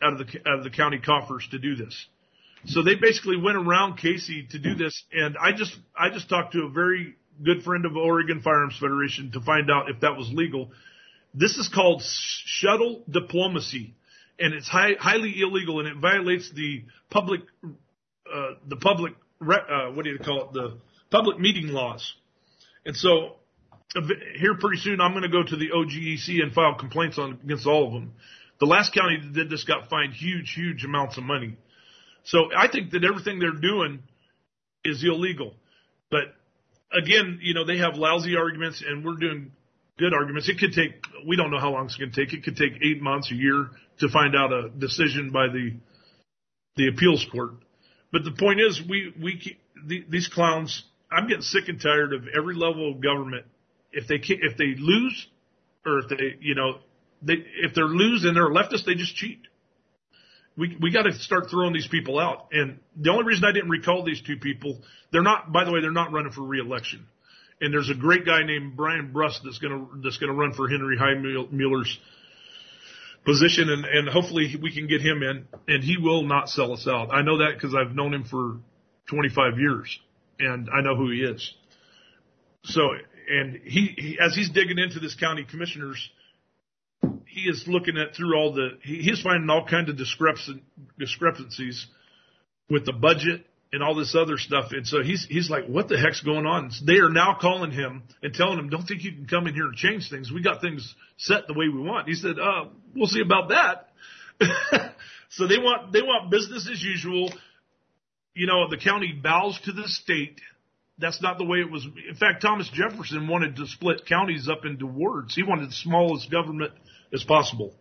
out of the out of the county coffers to do this. So they basically went around Casey to do this, and I just I just talked to a very good friend of Oregon Firearms Federation to find out if that was legal. This is called shuttle diplomacy, and it's high, highly illegal, and it violates the public uh, the public uh, what do you call it the public meeting laws. And so here pretty soon I'm going to go to the O G E C and file complaints on against all of them. The last county that did this got fined huge, huge amounts of money. So I think that everything they're doing is illegal. But again, you know, they have lousy arguments and we're doing good arguments. It could take, we don't know how long it's going to take. It could take eight months, a year to find out a decision by the the appeals court. But the point is, we, we the, these clowns, I'm getting sick and tired of every level of government. If they if they lose, or if they, you know, they if they're lose and they're leftist, they just cheat. We we got to start throwing these people out. And the only reason I didn't recall these two people, they're not. By the way, they're not running for re-election. And there's a great guy named Brian Brust that's gonna that's gonna run for Henry Heimuller's position, and and hopefully we can get him in. And he will not sell us out. I know that because I've known him for twenty-five years, and I know who he is. So. And he, he, as he's digging into this county commissioners, he is looking at through all the, he, he's finding all kinds of discrepancies with the budget and all this other stuff. And so he's, he's like, what the heck's going on? They are now calling him and telling him, don't think you can come in here and change things. We got things set the way we want. He said, uh, we'll see about that. So they want, they want business as usual. You know, the county bows to the state. That's not the way it was. In fact, Thomas Jefferson wanted to split counties up into wards. He wanted the smallest government as possible.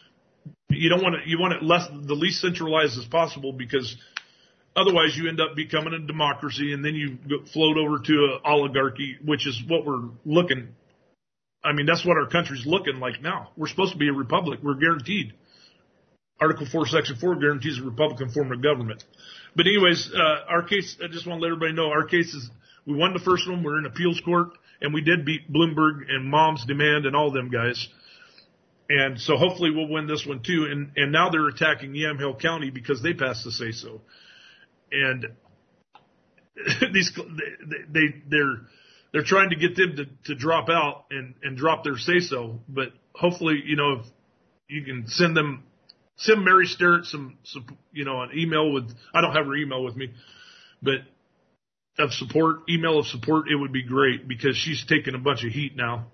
You don't want it, you want it less, the least centralized as possible, because otherwise you end up becoming a democracy, and then you float over to an oligarchy, which is what we're looking. I mean, that's what our country's looking like now. We're supposed to be a republic. We're guaranteed. Article four, Section four guarantees a Republican form of government. But anyways, uh, our case, I just want to let everybody know, our case is, we won the first one. We're in appeals court, and we did beat Bloomberg and Mom's Demand and all them guys. And so hopefully we'll win this one too. And, and now they're attacking Yamhill County because they passed the say-so. And these, they, they, they're, they're trying to get them to, to drop out and, and drop their say-so. But hopefully, you know, if you can send them, send Mary Sterrett some, some, you know, an email with, I don't have her email with me, but of support, email of support, it would be great, because she's taking a bunch of heat now.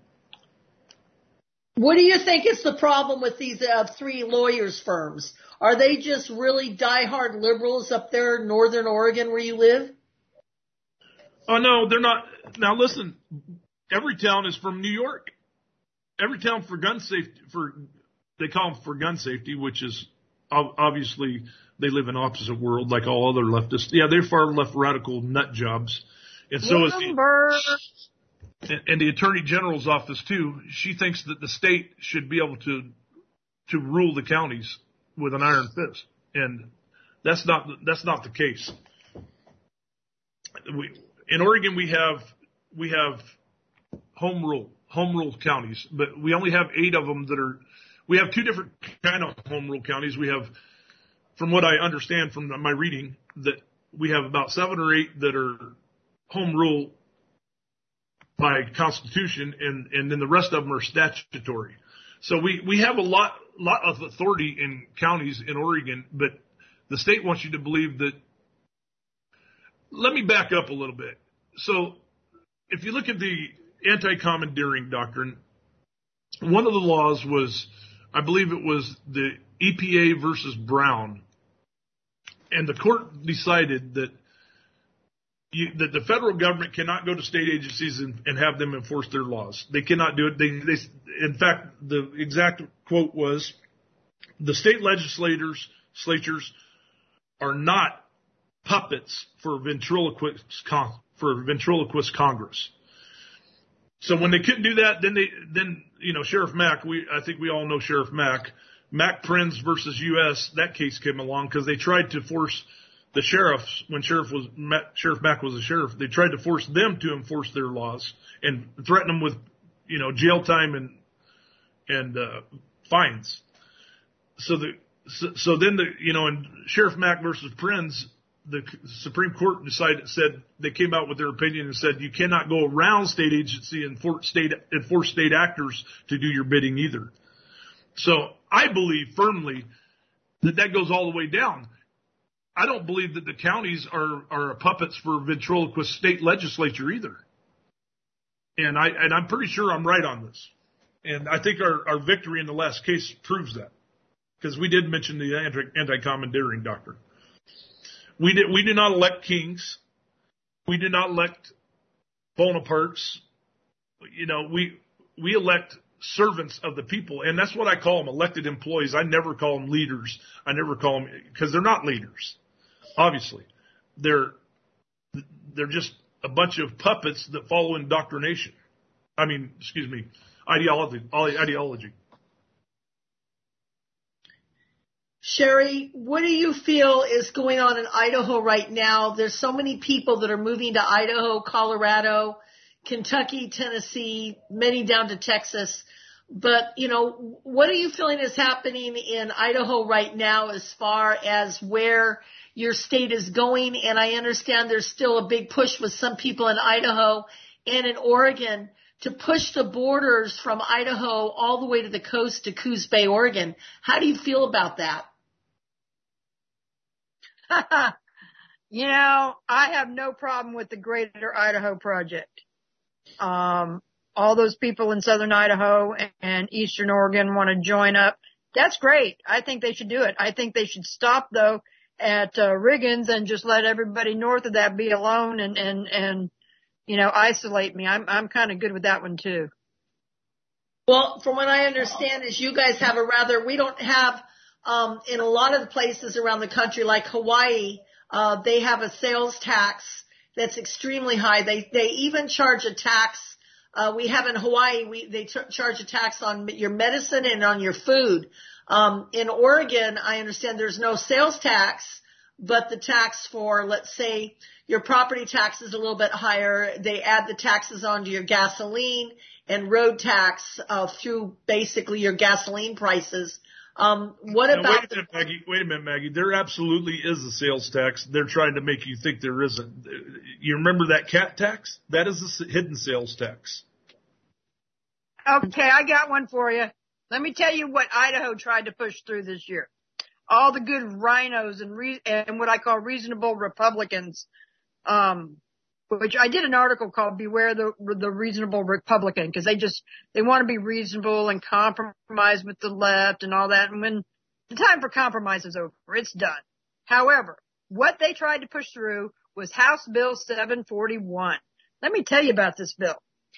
What do you think is the problem with these uh, three lawyers firms? Are they just really diehard liberals up there in Northern Oregon where you live? Oh, no, they're not. Now, listen, every town is from New York. Every town for gun safety, for they call them for gun safety, which is obviously they live in opposite world like all other leftists. Yeah, they're far left radical nut jobs. And so is the, and, and the Attorney General's office too. She thinks that the state should be able to to rule the counties with an iron fist, and that's not that's not the case. We, in Oregon, we have we have home rule home rule counties, but we only have eight of them that are. We have two different kind of home rule counties. We have, from what I understand from my reading, that we have about seven or eight that are home rule by constitution, and, and then the rest of them are statutory. So we, we have a lot, lot of authority in counties in Oregon, but the state wants you to believe that. Let me back up a little bit. So if you look at the anti-commandeering doctrine, one of the laws was, I believe it was the E P A versus Brown, and the court decided that you, that the federal government cannot go to state agencies and, and have them enforce their laws. They cannot do it. They, they, in fact, the exact quote was, the state legislators, slatures are not puppets for ventriloquist, for ventriloquist Congress. So when they couldn't do that, then they, then, you know, Sheriff Mack, we, I think we all know Sheriff Mack, Mack Prinz versus U S, that case came along because they tried to force the sheriffs, when Sheriff was, Sheriff Mack was a sheriff, they tried to force them to enforce their laws and threaten them with, you know, jail time and, and, uh, fines. So the, so, so then the, you know, in Sheriff Mack versus Prinz, the Supreme Court decided, said, they came out with their opinion and said, you cannot go around state agency and enforce state, enforce state actors to do your bidding either. So I believe firmly that that goes all the way down. I don't believe that the counties are, are puppets for ventriloquist state legislature either. And I, and I'm pretty sure I'm right on this. And I think our, our victory in the last case proves that, because we did mention the anti, anti-commandeering doctrine. We did, we did not elect kings. We did not elect Bonapartes. You know, we, we elect servants of the people. And that's what I call them, elected employees. I never call them leaders. I never call them, because they're not leaders. Obviously, they're, they're just a bunch of puppets that follow indoctrination. I mean, excuse me, ideology, ideology. Sherry, what do you feel is going on in Idaho right now? There's so many people that are moving to Idaho, Colorado, Kentucky, Tennessee, many down to Texas. But, you know, what are you feeling is happening in Idaho right now as far as where your state is going? And I understand there's still a big push with some people in Idaho and in Oregon to push the borders from Idaho all the way to the coast to Coos Bay, Oregon. How do you feel about that? You know, I have no problem with the Greater Idaho Project. Um, all those people in southern Idaho and eastern Oregon want to join up. That's great. I think they should do it. I think they should stop, though, at uh, Riggins and just let everybody north of that be alone and, and, and you know, isolate me. I'm, I'm kind of good with that one, too. Well, from what I understand is you guys have a rather, we don't have, um, in a lot of the places around the country, like Hawaii, uh, they have a sales tax that's extremely high. They, they even charge a tax. Uh, we have in Hawaii, we, they t- charge a tax on your medicine and on your food. Um, in Oregon, I understand there's no sales tax, but the tax for, let's say, your property tax is a little bit higher. They add the taxes onto your gasoline and road tax, uh, through basically your gasoline prices. Um, what now, about? Wait a minute, Maggie. Wait a minute, Maggie. There absolutely is a sales tax. They're trying to make you think there isn't. You remember that cat tax? That is a hidden sales tax. Okay, I got one for you. Let me tell you what Idaho tried to push through this year. All the good rhinos and re- and what I call reasonable Republicans, um, which I did an article called "Beware the the Reasonable Republican," because they just they want to be reasonable and compromise with the left and all that. And when the time for compromise is over, it's done. However, what they tried to push through was House Bill seven forty-one. Let me tell you about this bill.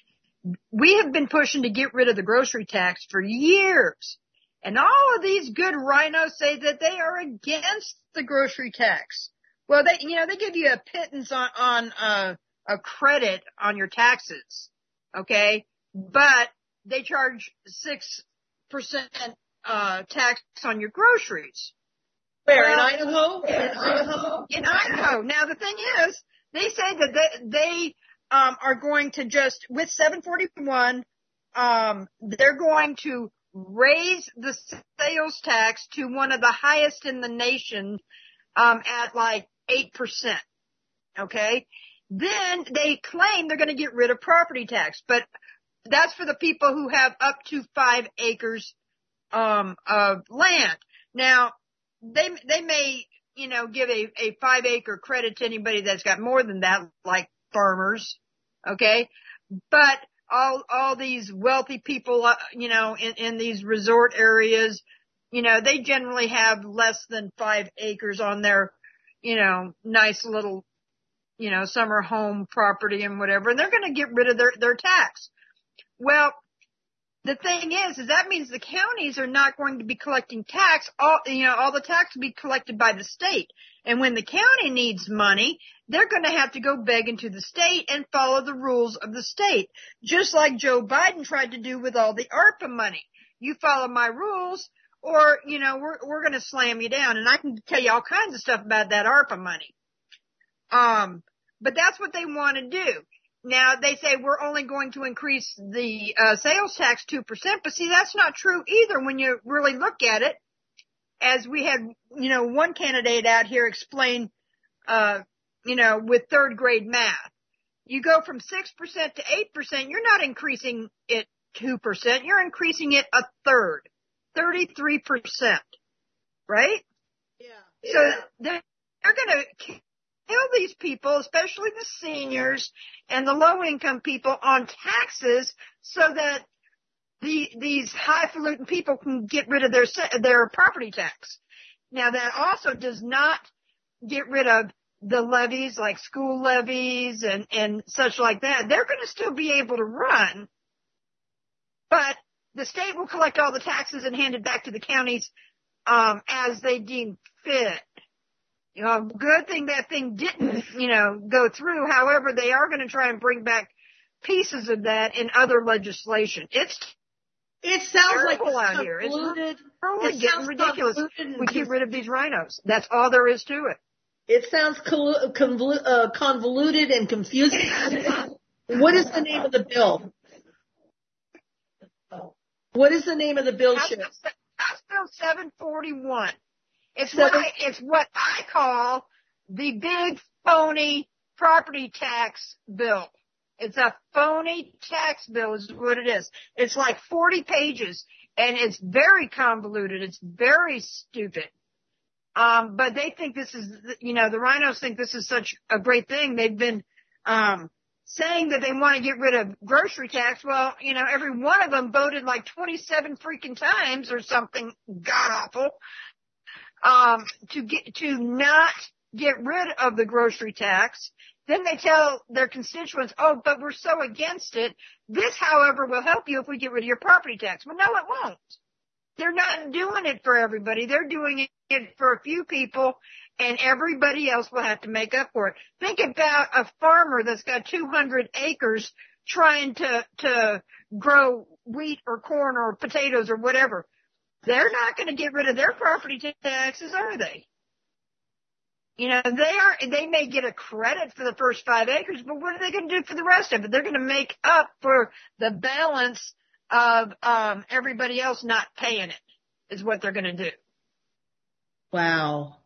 We have been pushing to get rid of the grocery tax for years. And all of these good rhinos say that they are against the grocery tax. Well, they, you know, they give you a pittance on, on, uh, a credit on your taxes. Okay. But they charge six percent, uh, tax on your groceries. Where? Well, in Idaho? In Idaho? In Idaho. Now the thing is, they say that they, they, um, are going to just, with seven forty-one, um, they're going to raise the sales tax to one of the highest in the nation, um, at like eight percent. Okay. Then they claim they're going to get rid of property tax, but that's for the people who have up to five acres, um, of land. Now, they, they may, you know, give a, a five acre credit to anybody that's got more than that, like farmers. Okay. But all, all these wealthy people, uh, you know, in, in these resort areas, you know, they generally have less than five acres on their, you know, nice little, you know, summer home property and whatever. And they're going to get rid of their, their tax. Well, the thing is, is that means the counties are not going to be collecting tax. All, you know, all the tax will be collected by the state. And when the county needs money, they're going to have to go begging to the state and follow the rules of the state. Just like Joe Biden tried to do with all the ARPA money. You follow my rules or, you know, we're, we're going to slam you down. And I can tell you all kinds of stuff about that ARPA money. Um, but that's what they want to do. Now, they say we're only going to increase the uh, sales tax two percent, but see, that's not true either when you really look at it. as we had, you know, one candidate out here explain, uh, you know, with third grade math. You go from six percent to eight percent, you're not increasing it two percent, you're increasing it a third, thirty-three percent, right? Yeah. So they're, they're going to kill these people, especially the seniors and the low-income people, on taxes so that the these highfalutin people can get rid of their their property tax. Now, that also does not get rid of the levies, like school levies and, and such like that. They're going to still be able to run, but the state will collect all the taxes and hand it back to the counties um, as they deem fit. You know, good thing that thing didn't, you know, go through. However, they are going to try and bring back pieces of that in other legislation. It's It sounds like terrible it's out here. It's convoluted. really It getting sounds ridiculous. convoluted We and get rid of these rhinos. That's all there is to it. It sounds convol- convol- uh, convoluted and confusing. What is the name of the bill? What is the name of the bill, House Sheriff? Bill, House Bill seven forty-one. It's Seven- what I, it's what I call the big phony property tax bill. It's a phony tax bill is what it is. It's like forty pages and it's very convoluted. It's very stupid. Um, but they think this is, you know, the rhinos think this is such a great thing. They've been, um, saying that they want to get rid of grocery tax. Well, you know, every one of them voted like twenty-seven freaking times or something god awful, um, to get, to not get rid of the grocery tax. Then they tell their constituents, oh, but we're so against it. This, however, will help you if we get rid of your property tax. Well, no, it won't. They're not doing it for everybody. They're doing it for a few people, and everybody else will have to make up for it. Think about a farmer that's got two hundred acres trying to, to grow wheat or corn or potatoes or whatever. They're not going to get rid of their property taxes, are they? You know, they are, they may get a credit for the first five acres, but what are they going to do for the rest of it? They're going to make up for the balance of, um, everybody else not paying it, is what they're going to do. Wow.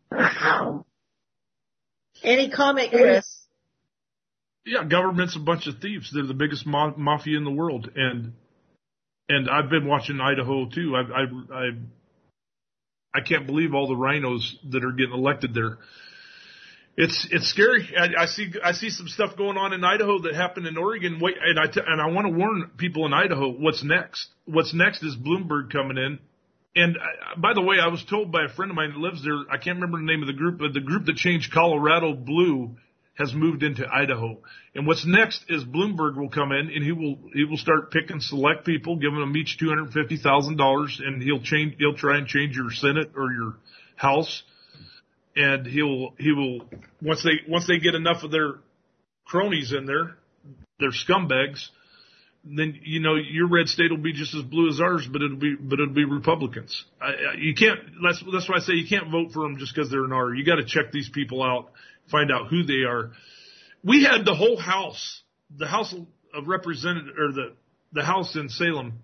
Any comment, Chris? Yeah, government's a bunch of thieves. They're the biggest ma- mafia in the world. And, and I've been watching Idaho too. I, I, I, I can't believe all the rhinos that are getting elected there. It's it's scary. I, I see I see some stuff going on in Idaho that happened in Oregon. Wait, and I t- and I want to warn people in Idaho. What's next? What's next is Bloomberg coming in. And I, by the way, I was told by a friend of mine that lives there. I can't remember the name of the group, but the group that changed Colorado blue has moved into Idaho. And what's next is Bloomberg will come in and he will he will start picking select people, giving them each two hundred fifty thousand dollars, and he'll change he'll try and change your Senate or your House. And he'll, he will, once they, once they get enough of their cronies in there, their scumbags, then, you know, your red state will be just as blue as ours, but it'll be, but it'll be Republicans. I, I, you can't, that's, that's why I say you can't vote for them just because they're an R. You got to check these people out, find out who they are. We had the whole House, the House of Representatives, or the, the House in Salem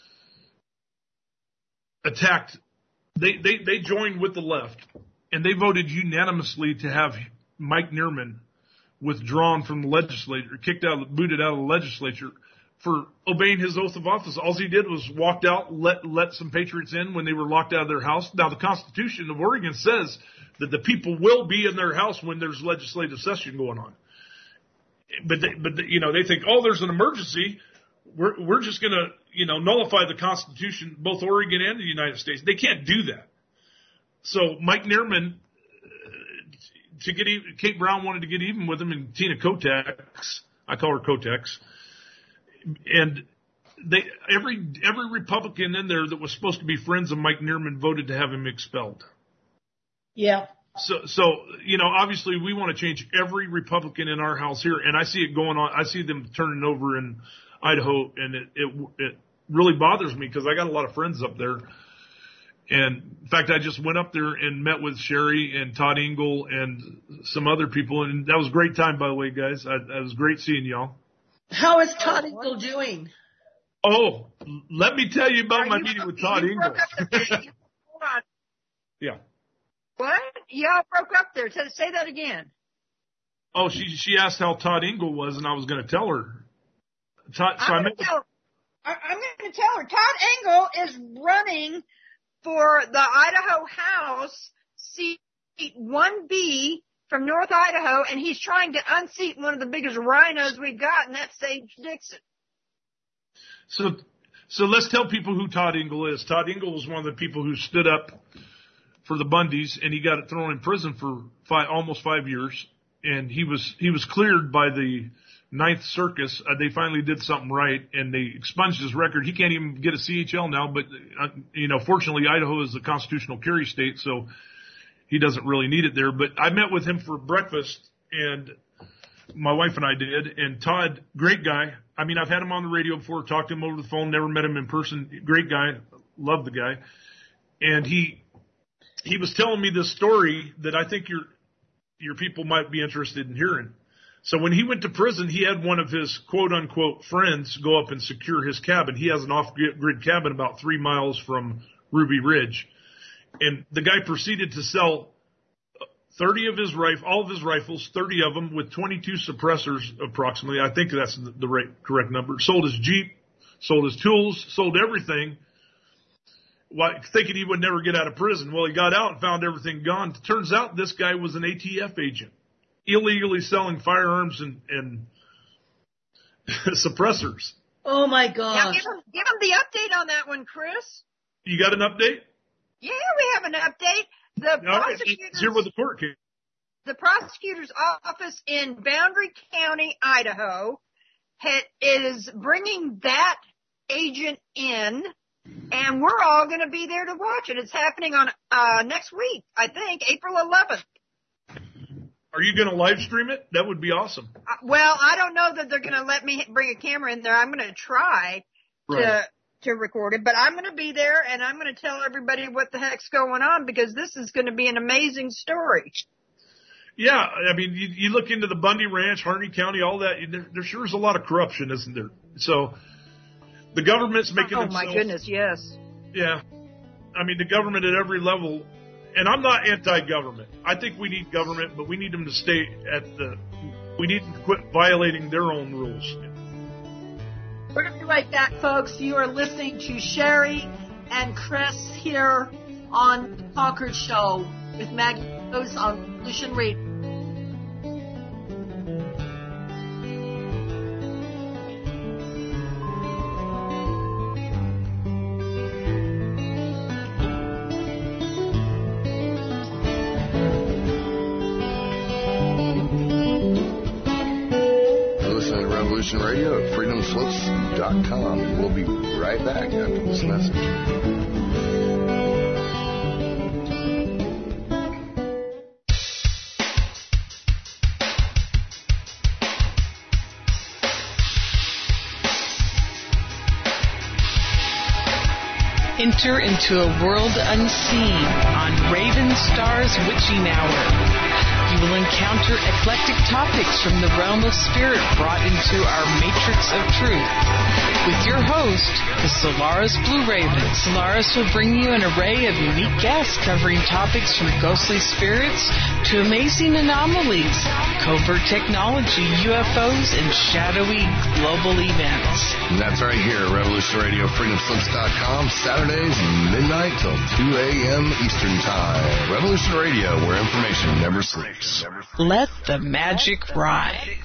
attacked, they, they, they joined with the left. And they voted unanimously to have Mike Neerman withdrawn from the legislature, kicked out, booted out of the legislature for obeying his oath of office. All he did was walked out, let let some patriots in when they were locked out of their house. Now, the Constitution of Oregon says that the people will be in their house when there's legislative session going on. But they, but they, you know, they think, oh, there's an emergency. We're we're just going to, you know, nullify the Constitution, both Oregon and the United States. They can't do that. So Mike Neerman, to get even, Kate Brown wanted to get even with him, and Tina Kotex, I call her Kotex, and they every every Republican in there that was supposed to be friends of Mike Neerman voted to have him expelled. Yeah. So so you know, obviously we want to change every Republican in our house here, and I see it going on. I see them turning over in Idaho, and it it, it really bothers me because I got a lot of friends up there. And in fact, I just went up there and met with Sherry and Todd Engel and some other people. And that was a great time, by the way, guys. I, it was great seeing y'all. How is Todd Engel doing? Oh, let me tell you about Are my you, meeting with Todd you Engel. broke up the, hold on. Yeah. What? Y'all broke up there. Say say that again. Oh, she she asked how Todd Engel was, and I was going to tell her. Todd, so I'm I going met to tell her. I, I'm going to tell her. Todd Engel is running for the Idaho House seat one B from North Idaho, and he's trying to unseat one of the biggest rhinos we've got, and that's Sage Dixon. So, so let's tell people who Todd Engel is. Todd Engel was one of the people who stood up for the Bundys, and he got thrown in prison for five, almost five years. And he was he was cleared by the Ninth Circus. Uh, they finally did something right, and they expunged his record. He can't even get a C H L now, but uh, you know, fortunately, Idaho is a constitutional carry state, so he doesn't really need it there. But I met with him for breakfast, and my wife and I did. And Todd, great guy. I mean, I've had him on the radio before, talked to him over the phone, never met him in person. Great guy, love the guy. And he he was telling me this story that I think your your people might be interested in hearing. So when he went to prison, he had one of his quote-unquote friends go up and secure his cabin. He has an off-grid cabin about three miles from Ruby Ridge. And the guy proceeded to sell thirty of his rifle, all of his rifles, thirty of them with twenty-two suppressors approximately. I think that's the right, correct number. Sold his Jeep, sold his tools, sold everything, while thinking he would never get out of prison. Well, he got out and found everything gone. Turns out this guy was an A T F agent, illegally selling firearms and, and suppressors. Oh my Now gosh. give him, give him the update on that one, Chris. You got an update? Yeah, we have an update. The No, prosecutors, it's here with the court case. the prosecutor's office in Boundary County, Idaho, ha- is bringing that agent in, and we're all going to be there to watch it. It's happening on uh next week, I think, April eleventh. Are you going to live stream it? That would be awesome. Uh, well, I don't know that they're going to let me bring a camera in there. I'm going to try Right. to to record it, but I'm going to be there, and I'm going to tell everybody what the heck's going on, because this is going to be an amazing story. Yeah, I mean, you, you look into the Bundy Ranch, Harney County, all that. There, there sure is a lot of corruption, isn't there? So the government's making Oh, themselves. my goodness, yes. Yeah, I mean, the government at every level. And I'm not anti-government. I think we need government, but we need them to stay at the. We need to quit violating their own rules. We're going to be right back, folks. You are listening to Sherry and Chris here on the Concord Show with Maggie Rose on Revolution Radio. Radio at freedom slips dot com. We'll be right back after this message. Enter into a world unseen on Raven Star's Witching Hour. You will encounter eclectic topics from the realm of spirit brought into our matrix of truth. With your host, the Solaris Blue Raven. Solaris will bring you an array of unique guests covering topics from ghostly spirits to amazing anomalies, covert technology, U F Os, and shadowy global events. And that's right here at Revolution Radio, freedom slips dot com, Saturdays, midnight till two a.m. Eastern Time. Revolution Radio, where information never sleeps. Let the magic rise.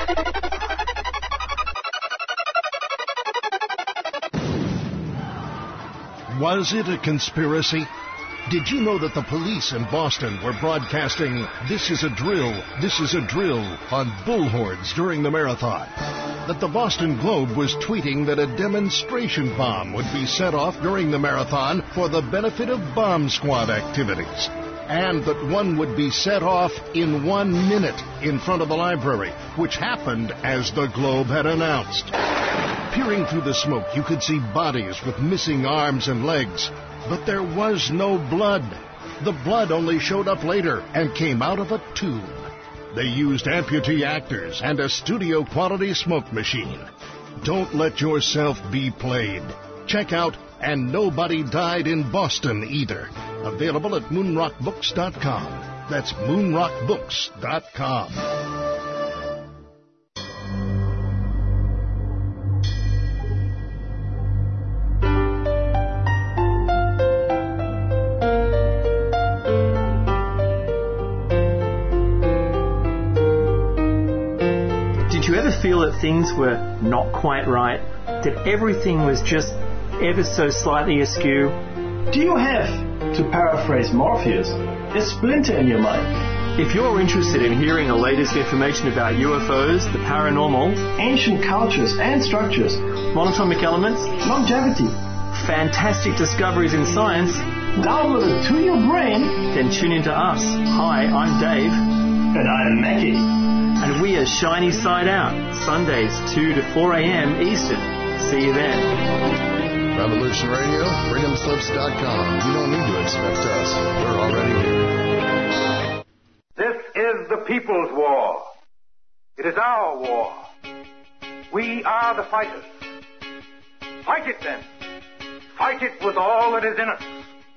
Was it a conspiracy? Did you know that the police in Boston were broadcasting, "This is a drill, this is a drill," on bullhorns during the marathon? That the Boston Globe was tweeting that a demonstration bomb would be set off during the marathon for the benefit of bomb squad activities? And that one would be set off in one minute in front of the library, which happened as the Globe had announced. Peering through the smoke, you could see bodies with missing arms and legs. But there was no blood. The blood only showed up later and came out of a tube. They used amputee actors and a studio-quality smoke machine. Don't let yourself be played. Check out And nobody died in Boston either. Available at moon rock books dot com. That's moon rock books dot com. Did you ever feel that things were not quite right? That everything was just ever so slightly askew? Do you have, to paraphrase Morpheus, a splinter in your mind? If you're interested in hearing the latest information about U F Os, the paranormal, ancient cultures and structures, monatomic elements, longevity, fantastic discoveries in science, downloaded to your brain, then tune into us. Hi, I'm Dave. And I'm Maggie. And we are Shiny Side Out, Sundays two to four a.m. Eastern. See you then. Revolution Radio, freedom slips dot com. You don't need to expect us. We're already here. This is the people's war. It is our war. We are the fighters. Fight it then. Fight it with all that is in us.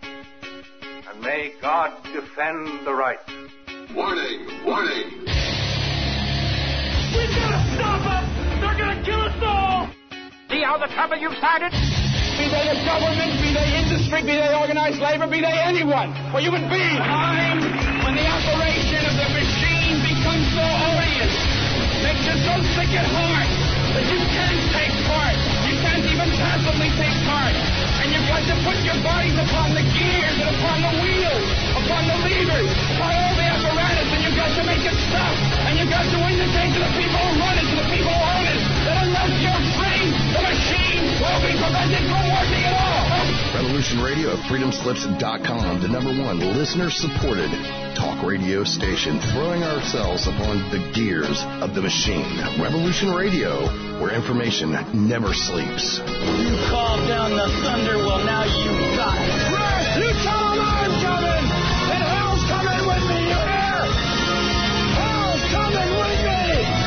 And may God defend the right. Warning, warning. We've got to stop them! They're going to kill us all! See how the trouble you've started? Be they the government, be they industry, be they organized labor, be they anyone, or human beings. Time when the operation of the machine becomes so odious, makes you so sick at heart that you can't take part. You can't even passively take part. And you've got to put your bodies upon the gears and upon the wheels, upon the levers, upon all the apparatus, and you've got to make it stop. And you've got to indicate to the people who run it, to the people who own it, that unless you're free, the machine will be prevented from working at all. Revolution Radio at freedom slips dot com, the number one listener-supported talk radio station, throwing ourselves upon the gears of the machine. Revolution Radio, where information never sleeps. You called down the thunder, well now you got it. Right, you tell them I'm coming, and hell's coming with me, you hear? Hell's coming with me!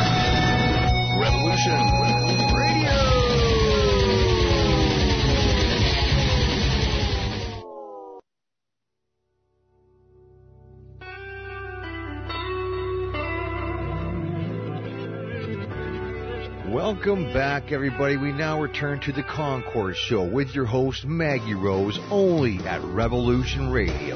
Revolution Radio! Welcome back, everybody. We now return to the Concord Show with your host, Maggie Rose, only at Revolution Radio.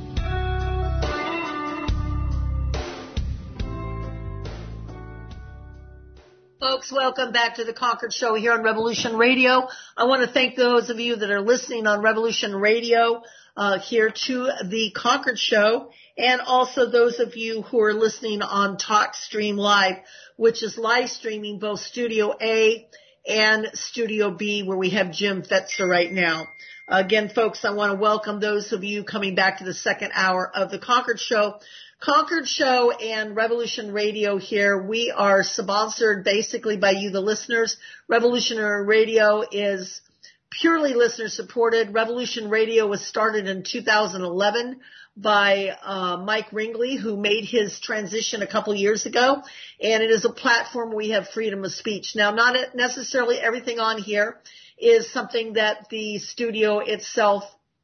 Folks, welcome back to the Concord Show here on Revolution Radio. I want to thank those of you that are listening on Revolution Radio uh, here to the Concord Show, and also those of you who are listening on TalkStream Live, which is live streaming both Studio A and Studio B, where we have Jim Fetzer right now. Again, folks, I want to welcome those of you coming back to the second hour of the Concord Show. Concord Show and Revolution Radio here, we are sponsored basically by you, the listeners. Revolutionary Radio is purely listener supported. Revolution Radio was started in two thousand eleven by uh Mike Ringley, who made his transition a couple years ago, and it is a platform where we have freedom of speech. Now, not necessarily everything on here is something that the studio itself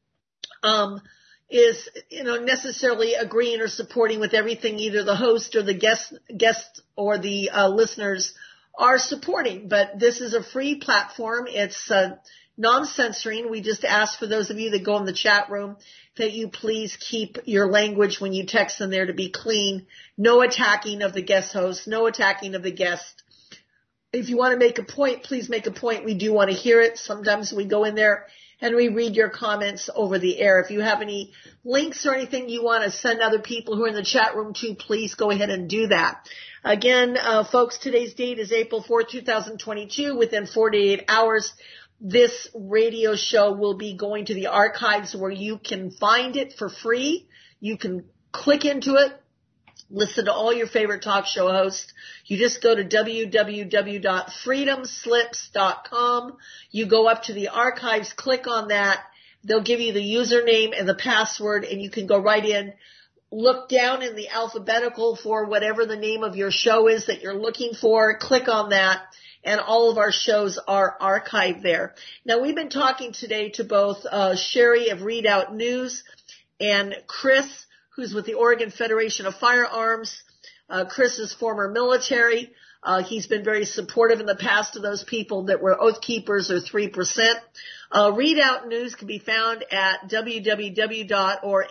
um is, you know, necessarily agreeing or supporting with everything either the host or the guest, guest or the uh, listeners are supporting. But this is a free platform. It's uh, non-censoring. We just ask for those of you that go in the chat room that you please keep your language when you text in there to be clean. No attacking of the guest host. No attacking of the guest. If you want to make a point, please make a point. We do want to hear it. Sometimes we go in there and we read your comments over the air. If you have any links or anything you want to send other people who are in the chat room to, please go ahead and do that. Again, uh, folks, today's date is April fourth, two thousand twenty-two. Within forty-eight hours, this radio show will be going to the archives where you can find it for free. You can click into it, listen to all your favorite talk show hosts. You just go to w w w dot freedom slips dot com. You go up to the archives, click on that. They'll give you the username and the password, and you can go right in, look down in the alphabetical for whatever the name of your show is that you're looking for. Click on that, and all of our shows are archived there. Now, we've been talking today to both uh, Sherry of Readout News and Chris, who's with the Oregon Federation of Firearms. Uh, Chris is former military. Uh, he's been very supportive in the past of those people that were Oath Keepers or three percent. Uh, Readout News can be found at www dot or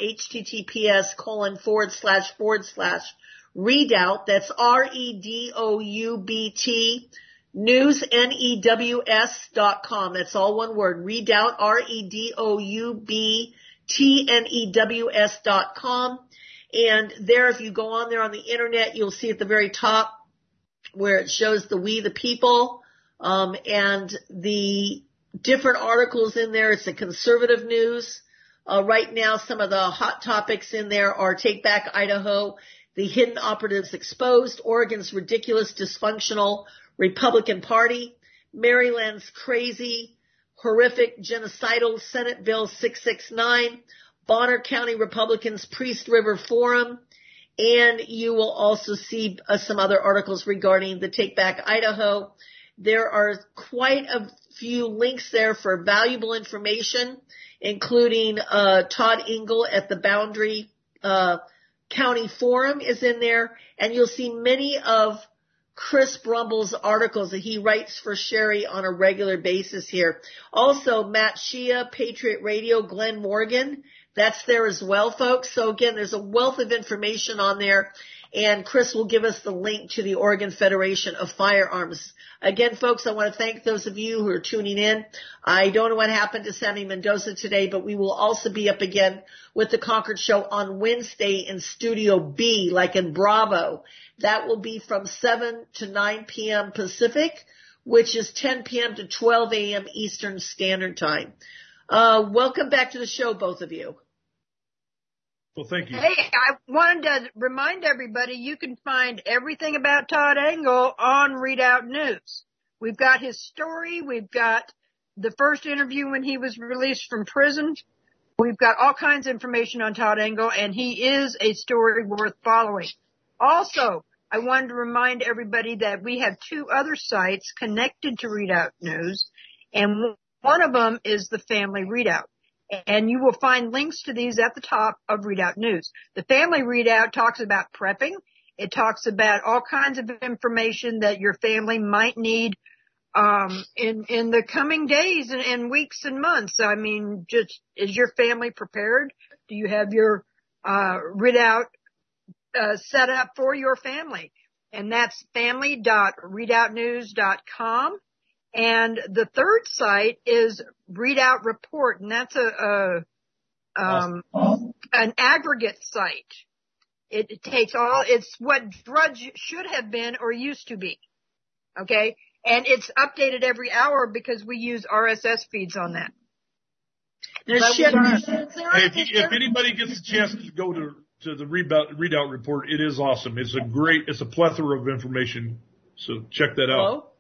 https colon forward slash forward slash readout. That's R E D O U B T news, N E W S dot com. That's all one word. Readout, R E D O U B T N E W S dot com. And there, if you go on there on the internet, you'll see at the very top where it shows the We the People, um, and the different articles in there. It's the conservative news. Uh, right now, some of the hot topics in there are Take Back Idaho, the hidden operatives exposed, Oregon's ridiculous, dysfunctional Republican Party, Maryland's crazy, horrific, genocidal Senate Bill six sixty-nine, Bonner County Republicans Priest River Forum, and you will also see uh, some other articles regarding the Take Back Idaho. There are quite a few links there for valuable information, including uh, Todd Engel at the Boundary uh, County Forum is in there, and you'll see many of Chris Brumble's articles that he writes for Sherry on a regular basis here. Also, Matt Shea, Patriot Radio, Glenn Morgan, that's there as well, folks. So again, there's a wealth of information on there, and Chris will give us the link to the Oregon Federation of Firearms. Again, folks, I want to thank those of you who are tuning in. I don't know what happened to Sammy Mendoza today, but we will also be up again with the Concord Show on Wednesday in Studio B, like in Bravo. That will be from seven to nine p.m. Pacific, which is ten p.m. to twelve a.m. Eastern Standard Time. Uh, welcome back to the show, both of you. Well, thank you. Hey, I wanted to remind everybody you can find everything about Todd Engel on Readout News. We've got his story. We've got the first interview when he was released from prison. We've got all kinds of information on Todd Engel, and he is a story worth following. Also, I wanted to remind everybody that we have two other sites connected to Readout News, and one of them is the Family Readout. And you will find links to these at the top of Readout News. The Family Readout talks about prepping. It talks about all kinds of information that your family might need um in in the coming days and, and weeks and months. I mean, just is your family prepared? Do you have your uh readout uh set up for your family? And that's family dot readout news dot com. And the third site is Readout Report, and that's a, a um an aggregate site. It, it takes all, it's what Drudge should have been or used to be. Okay? And it's updated every hour because we use R S S feeds on that. There's Hey, if, you, if anybody gets a chance to go to, to the readout, readout report, it is awesome. It's a great, it's a plethora of information. So check that out. Hello?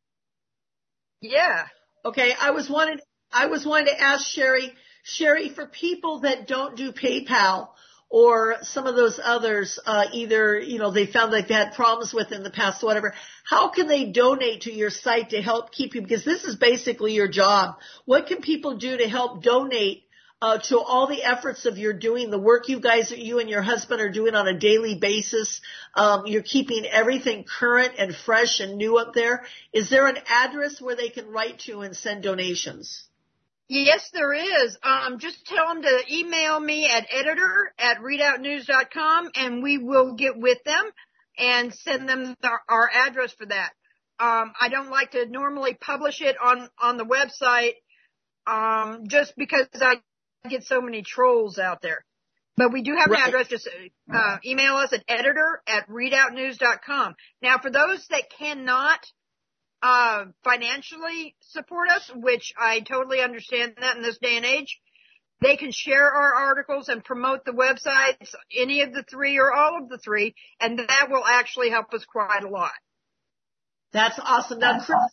Yeah. Okay. I was wanted, I was wanting to ask Sherry, Sherry, for people that don't do PayPal or some of those others, uh, either, you know, they found like they had problems with in the past, whatever, how can they donate to your site to help keep you, because this is basically your job. What can people do to help donate uh, to all the efforts of your doing, the work you guys, you and your husband are doing on a daily basis? Um, you're keeping everything current and fresh and new up there. Is there an address where they can write to and send donations? Yes, there is. Um, just tell them to email me at editor at readout news dot com, and we will get with them and send them the, our address for that. Um, I don't like to normally publish it on, on the website, um, just because I get so many trolls out there. But we do have Right. an address. Just uh, email us at editor at readout news dot com. Now, for those that cannot Uh, financially support us, which I totally understand that in this day and age, they can share our articles and promote the websites, any of the three or all of the three, and that will actually help us quite a lot. That's awesome. Now, Chris,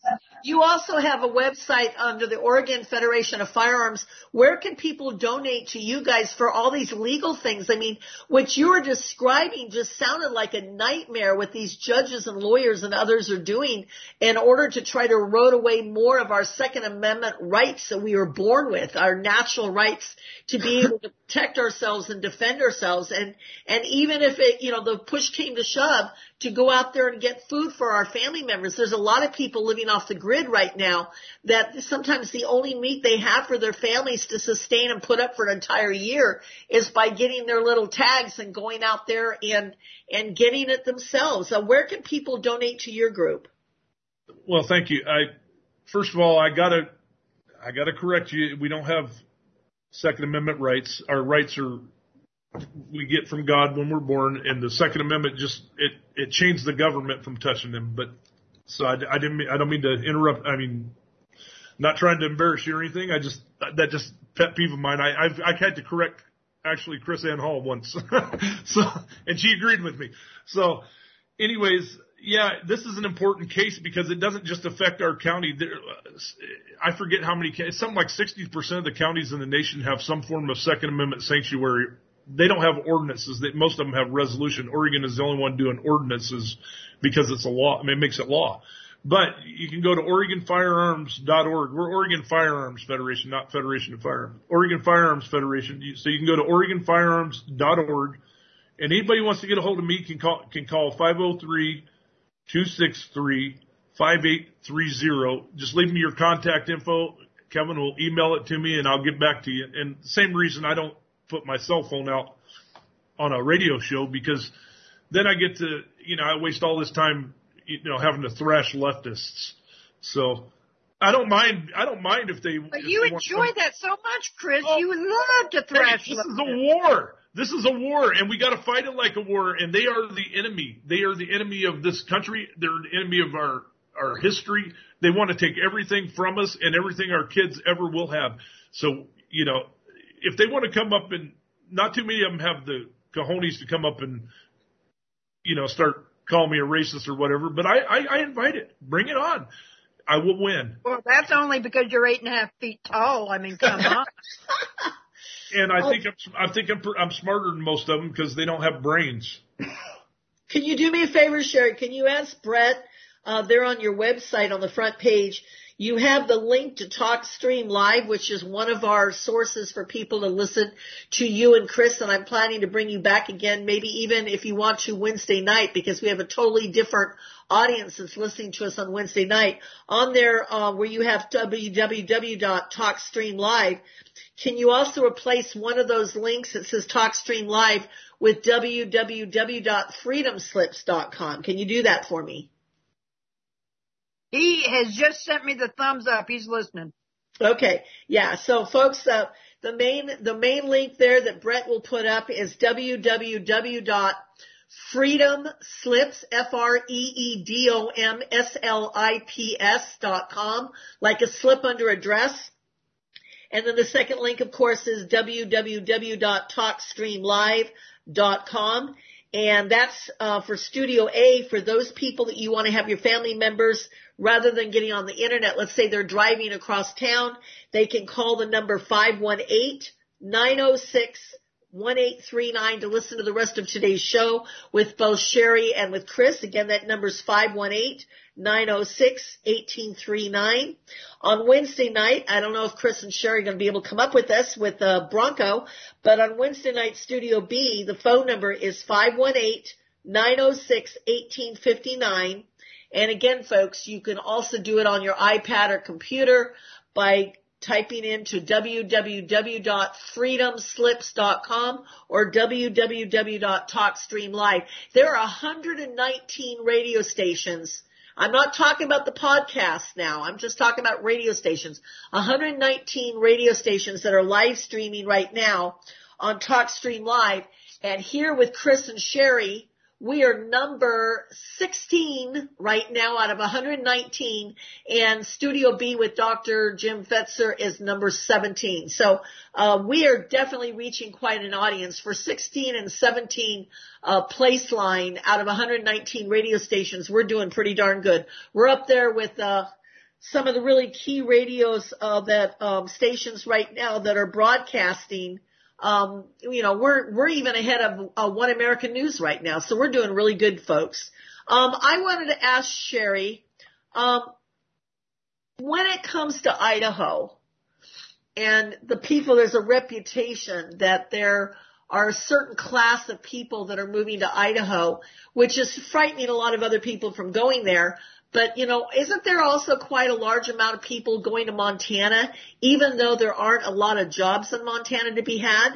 You also have a website under the Oregon Federation of Firearms. Where can people donate to you guys for all these legal things? I mean, what you were describing just sounded like a nightmare what these judges and lawyers and others are doing in order to try to erode away more of our Second Amendment rights that we were born with, our natural rights to be able to protect ourselves and defend ourselves. And, and even if it, you know, the push came to shove, to go out there and get food for our family members. There's a lot of people living off the grid right now that sometimes the only meat they have for their families to sustain and put up for an entire year is by getting their little tags and going out there and, and getting it themselves. So where can people donate to your group? Well, thank you. I, first of all, I gotta, I gotta correct you. We don't have Second Amendment rights. Our rights are, we get from God when we're born, and the Second Amendment just it it changed the government from touching them. But so I, I didn't mean, I don't mean to interrupt. I mean, not trying to embarrass you or anything. I just that just pet peeve of mine. I I've I had to correct actually Chris Ann Hall once, so and she agreed with me. So, anyways, yeah, this is an important case because it doesn't just affect our county. There, I forget how many. Something like sixty percent of the counties in the nation have some form of Second Amendment sanctuary. They don't have ordinances. They, most of them have resolution. Oregon is the only one doing ordinances because it's a law. I mean, it makes it law. But you can go to Oregon Firearms dot org. We're Oregon Firearms Federation, not Federation of Firearms. Oregon Firearms Federation. So you can go to Oregon Firearms dot org. And anybody who wants to get a hold of me can call, can call five oh three, two six three, five eight three zero. Just leave me your contact info. Kevin will email it to me and I'll get back to you. And same reason I don't put my cell phone out on a radio show because then I get to, you know, I waste all this time, you know, having to thrash leftists. So I don't mind. I don't mind if they. But if you they enjoy want, that so much, Chris. Oh, you would love to thrash. Hey, this is a war. This is a war, and we got to fight it like a war. And they are the enemy. They are the enemy of this country. They're the enemy of our our history. They want to take everything from us and everything our kids ever will have. So, you know, if they want to come up and not too many of them have the cojones to come up and, you know, start calling me a racist or whatever, but I, I, I invite it. Bring it on. I will win. Well, that's only because you're eight and a half feet tall. I mean, come on. And I think I'm, I think I'm, I'm smarter than most of them because they don't have brains. Can you do me a favor, Sherry? Can you ask Brett, uh, they're on your website on the front page, you have the link to TalkStream Live, which is one of our sources for people to listen to you and Chris, and I'm planning to bring you back again, maybe even if you want to Wednesday night, because we have a totally different audience that's listening to us on Wednesday night. On there, uh, where you have w w w dot talk stream live, can you also replace one of those links that says TalkStream Live with w w w dot freedom slips dot com? Can you do that for me? He has just sent me the thumbs up. He's listening. Okay. Yeah. So folks, uh, the main, the main link there that Brett will put up is w w w dot freedom slips, F R E E D O M S L I P S dot com, like a slip under a dress. And then the second link, of course, is w w w dot talk stream live dot com. And that's uh, for Studio A, for those people that you want to have your family members, rather than getting on the internet. Let's say they're driving across town. They can call the number five one eight, nine oh six, one eight three nine to listen to the rest of today's show with both Sherry and with Chris. Again, that number's five one eight, nine oh six, one eight three nine. On Wednesday night, I don't know if Chris and Sherry are going to be able to come up with us with uh, Bronco, but on Wednesday night, Studio B, the phone number is five one eight, nine oh six, one eight five nine. And again, folks, you can also do it on your iPad or computer by typing into w w w dot freedom slips dot com or w w w dot talk stream live. There are one hundred nineteen radio stations. I'm not talking about the podcast now. I'm just talking about radio stations. one hundred nineteen radio stations that are live streaming right now on TalkStream Live. And here with Chris and Sherry, we are number sixteen right now out of one hundred nineteen, and Studio B with Doctor Jim Fetzer is number seventeen. So uh, we are definitely reaching quite an audience. For sixteen and seventeen uh, place line out of one hundred nineteen radio stations, we're doing pretty darn good. We're up there with uh, some of the really key radios uh, that um, stations right now that are broadcasting. Um, you know, we're we're even ahead of uh, One American News right now, so we're doing really good, folks. Um, I wanted to ask Sherry, um, when it comes to Idaho and the people, there's a reputation that there are a certain class of people that are moving to Idaho, which is frightening a lot of other people from going there. But, you know, isn't there also quite a large amount of people going to Montana, even though there aren't a lot of jobs in Montana to be had?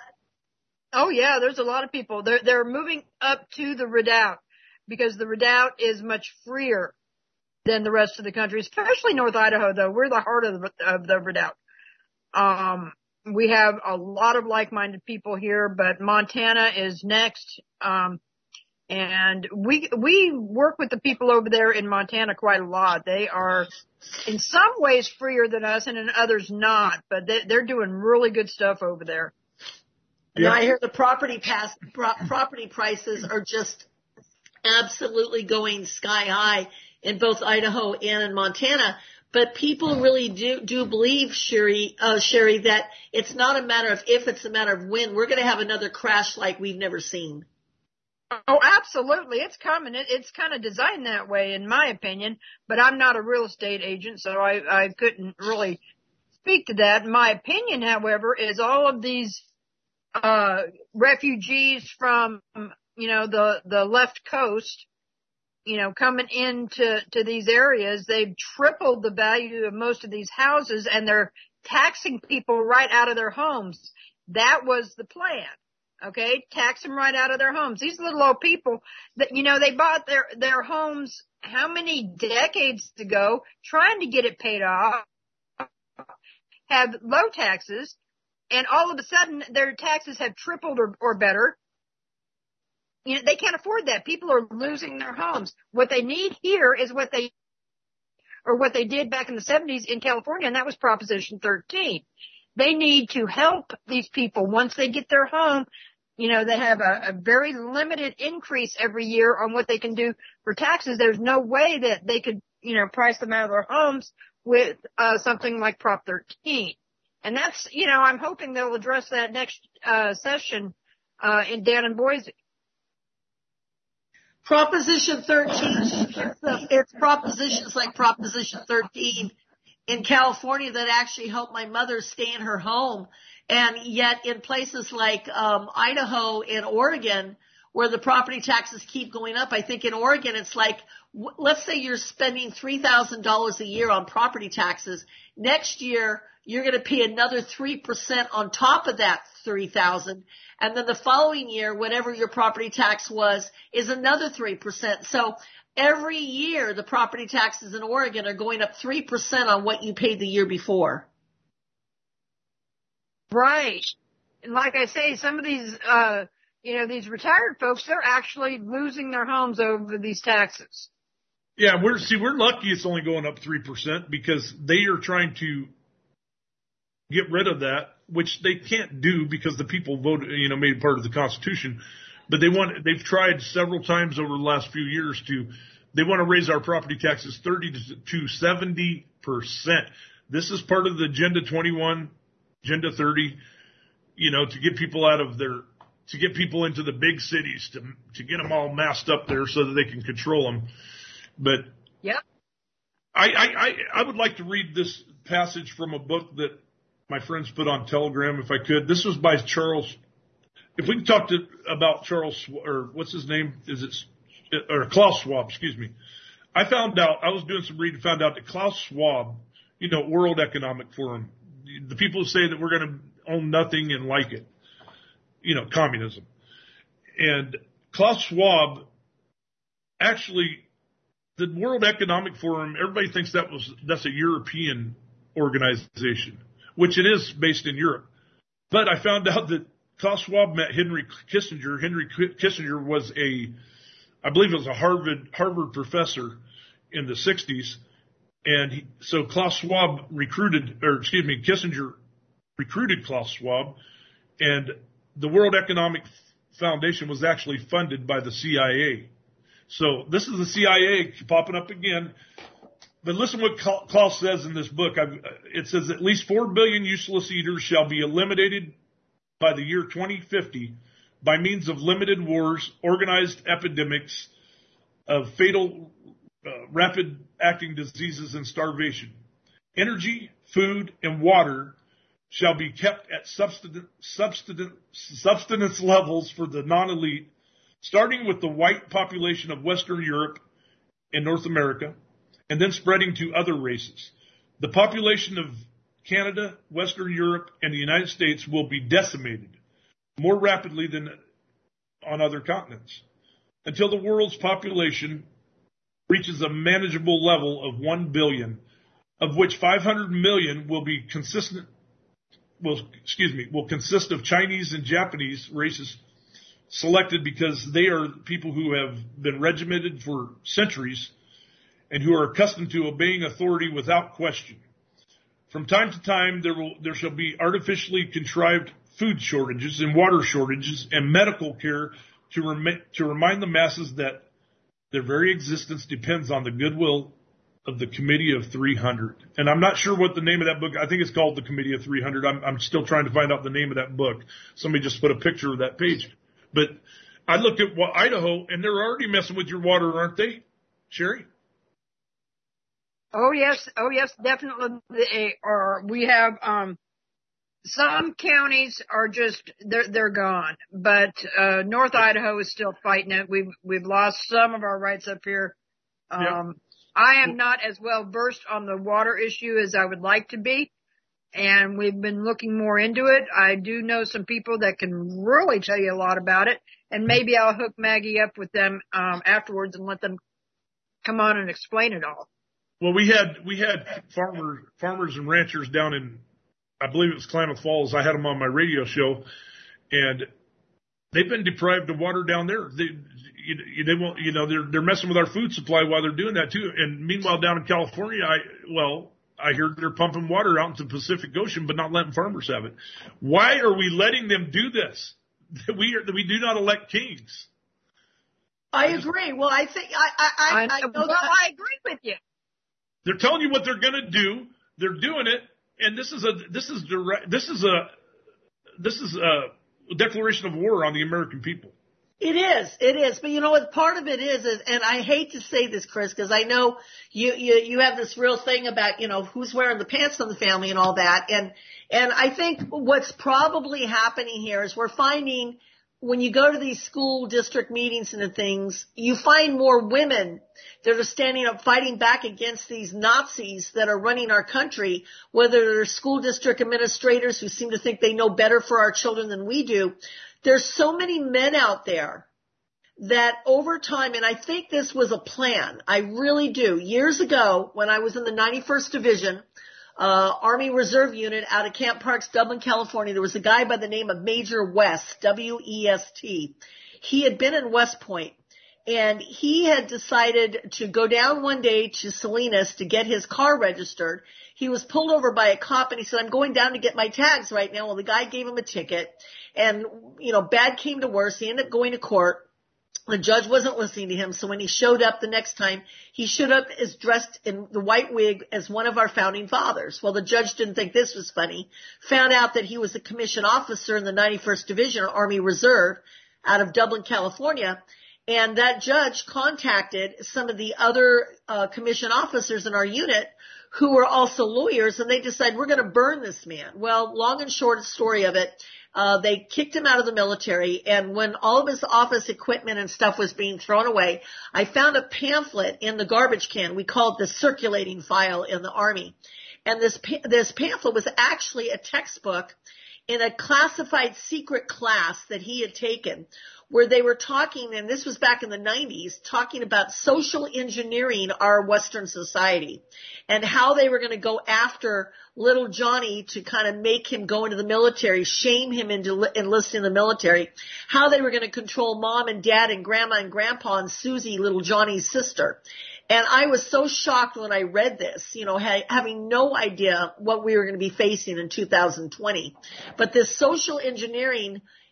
Oh, yeah, there's a lot of people. They're, they're moving up to the Redoubt because the Redoubt is much freer than the rest of the country, especially North Idaho, though. We're the heart of the, of the Redoubt. Um, we have a lot of like-minded people here, but Montana is next. Um, And we, we work with the people over there in Montana quite a lot. They are in some ways freer than us and in others not, but they, they're doing really good stuff over there. And yeah. I hear the property pass, pro, property prices are just absolutely going sky high in both Idaho and in Montana. But people really do, do believe, Sherry, uh, Sherry, that it's not a matter of if, it's a matter of when. We're going to have another crash like we've never seen. Oh, absolutely. It's coming. It, it's kind of designed that way, in my opinion, but I'm not a real estate agent, so I, I couldn't really speak to that. My opinion, however, is all of these, uh, refugees from, you know, the, the left coast, you know, coming into, to these areas, they've tripled the value of most of these houses and they're taxing people right out of their homes. That was the plan. Okay, tax them right out of their homes. These little old people that, you know, they bought their, their homes how many decades ago trying to get it paid off, have low taxes, and all of a sudden their taxes have tripled or, or better. You know, they can't afford that. People are losing their homes. What they need here is what they, or what they did back in the seventies in California, and that was Proposition thirteen. They need to help these people once they get their home. You know, they have a, a very limited increase every year on what they can do for taxes. There's no way that they could, you know, price them out of their homes with uh, something like Prop thirteen. And that's, you know, I'm hoping they'll address that next uh, session uh, in Dan and Boise. Proposition thirteen, it's, it's propositions like Proposition thirteen in California that actually helped my mother stay in her home. And yet in places like um, Idaho and Oregon, where the property taxes keep going up, I think in Oregon it's like, w- let's say you're spending three thousand dollars a year on property taxes. Next year, you're going to pay another three percent on top of that three thousand dollars. And then the following year, whatever your property tax was, is another three percent. So every year, the property taxes in Oregon are going up three percent on what you paid the year before. Right. And like I say, some of these, uh, you know, these retired folks, they're actually losing their homes over these taxes. Yeah, we're, see, we're lucky it's only going up three percent because they are trying to get rid of that, which they can't do because the people voted, you know, made part of the Constitution. But they want, they've tried several times over the last few years to, they want to raise our property taxes thirty to seventy percent. This is part of the Agenda twenty-one, Agenda thirty, you know, to get people out of their, to get people into the big cities, to to get them all massed up there so that they can control them. But yep. I, I, I, I would like to read this passage from a book that my friends put on Telegram, if I could. This was by Charles. If we can talk to about Charles, or what's his name? Is it, or Klaus Schwab, excuse me. I found out, I was doing some reading, found out that Klaus Schwab, you know, World Economic Forum, the people who say that we're going to own nothing and like it, you know, communism. And Klaus Schwab, actually, the World Economic Forum, everybody thinks that was, that's a European organization, which it is based in Europe. But I found out that Klaus Schwab met Henry Kissinger. Henry Kissinger was a, I believe it was a Harvard, Harvard professor in the sixties. And he, so Klaus Schwab recruited, or excuse me, Kissinger recruited Klaus Schwab, and the World Economic Foundation was actually funded by the C I A. So this is the C I A popping up again. but listen what Klaus says in this book. I've, it says at least four billion useless eaters shall be eliminated by the year twenty fifty by means of limited wars, organized epidemics of fatal, uh, rapid-acting diseases, and starvation. Energy, food, and water shall be kept at subsistence, subsistence, subsistence levels for the non-elite, starting with the white population of Western Europe and North America, and then spreading to other races. The population of Canada, Western Europe, and the United States will be decimated more rapidly than on other continents, until the world's population reaches a manageable level of one billion, of which five hundred million will be consistent, will, excuse me, will consist of Chinese and Japanese races selected because they are people who have been regimented for centuries and who are accustomed to obeying authority without question. From time to time, there will, there shall be artificially contrived food shortages and water shortages and medical care to, rem- to remind the masses that their very existence depends on the goodwill of the Committee of three hundred. And I'm not sure what the name of that book, I think it's called the Committee of three hundred. I'm, I'm still trying to find out the name of that book. Somebody just put a picture of that page. But I looked at well, Idaho, and they're already messing with your water, aren't they, Sherry? Oh yes, oh yes, definitely. They are. We have um, some counties are just they're they're gone, but uh, North Idaho is still fighting it. We've we've lost some of our rights up here. Um, yeah. I am not as well versed on the water issue as I would like to be, and we've been looking more into it. I do know some people that can really tell you a lot about it, and maybe I'll hook Maggie up with them um, afterwards and let them come on and explain it all. Well, we had we had farmers farmers and ranchers down in, I believe it was Klamath Falls. I had them on my radio show, and they've been deprived of water down there. They you, they won't, you know, they're they're messing with our food supply while they're doing that too. And meanwhile, down in California, I well, I hear they're pumping water out into the Pacific Ocean, but not letting farmers have it. Why are we letting them do this? We are, we do not elect kings. I agree. Well, I think I I I, I know well, that. I agree with you. They're telling you what they're going to do. They're doing it, and this is a this is direct. This is a this is a declaration of war on the American people. It is, it is. But you know what? Part of it is, is and I hate to say this, Chris, because I know you you you have this real thing about you know who's wearing the pants in the family and all that, and and I think what's probably happening here is we're finding when you go to these school district meetings and the things, you find more women that are standing up fighting back against these Nazis that are running our country, whether they're school district administrators who seem to think they know better for our children than we do. There's so many men out there that over time, and I think this was a plan, I really do. Years ago, when I was in the ninety-first Division, Uh, Army Reserve Unit out of Camp Parks, Dublin, California. There was a guy by the name of Major West, W E S T. He had been in West Point, and he had decided to go down one day to Salinas to get his car registered. He was pulled over by a cop, and he said, I'm going down to get my tags right now. Well, the guy gave him a ticket, and, you know, bad came to worse. He ended up going to court. The judge wasn't listening to him, so when he showed up the next time, he showed up as dressed in the white wig as one of our founding fathers. Well, the judge didn't think this was funny, found out that he was a commissioned officer in the ninety-first Division, or Army Reserve, out of Dublin, California, and that judge contacted some of the other uh, commissioned officers in our unit who were also lawyers, and they decided, we're going to burn this man. Well, long and short story of it, Uh, they kicked him out of the military, and when all of his office equipment and stuff was being thrown away, I found a pamphlet in the garbage can. We call it the circulating file in the Army. And this, this pamphlet was actually a textbook in a classified secret class that he had taken, where they were talking, and this was back in the nineties, talking about social engineering our Western society and how they were going to go after little Johnny to kind of make him go into the military, shame him into enlisting in the military, how they were going to control mom and dad and grandma and grandpa and Susie, little Johnny's sister. And I was so shocked when I read this, you know, ha- having no idea what we were going to be facing in two thousand twenty. But this social engineering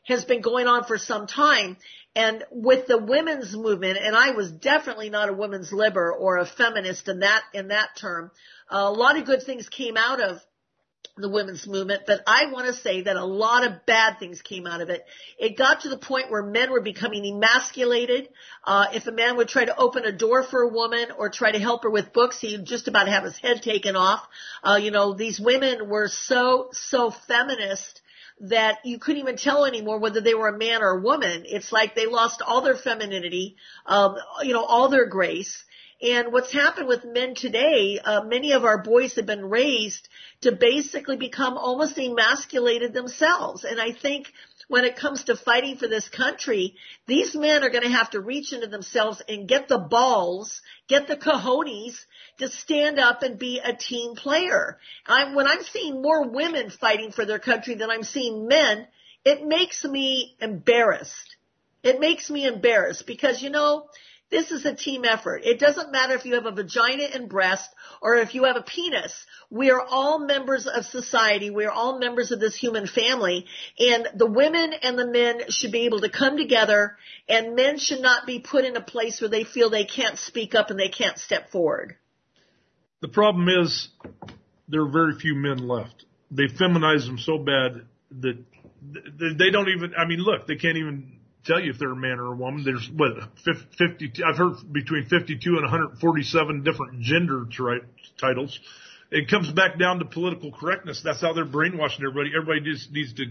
has been going on for some time. And with the women's movement, and I was definitely not a women's liber or a feminist in that, in that term, a lot of good things came out of the women's movement, but I want to say that a lot of bad things came out of it. It got to the point where men were becoming emasculated. Uh, if a man would try to open a door for a woman or try to help her with books, he'd just about have his head taken off. Uh, you know, these women were so, so feminist that you couldn't even tell anymore whether they were a man or a woman. It's like they lost all their femininity, um, you know, all their grace. And what's happened with men today, uh, many of our boys have been raised to basically become almost emasculated themselves. And I think when it comes to fighting for this country, these men are going to have to reach into themselves and get the balls, get the cojones to stand up and be a team player. I'm, when I'm seeing more women fighting for their country than I'm seeing men, it makes me embarrassed. It makes me embarrassed because, you know, this is a team effort. It doesn't matter if you have a vagina and breast or if you have a penis. We are all members of society. We are all members of this human family. And the women and the men should be able to come together, and men should not be put in a place where they feel they can't speak up and they can't step forward. The problem is there are very few men left. They feminize them so bad that they don't even, I mean, look, they can't even tell you if they're a man or a woman. There's what fifty. I've heard between fifty-two and one hundred forty-seven different gender tri- titles. It comes back down to political correctness. That's how they're brainwashing everybody. Everybody just needs to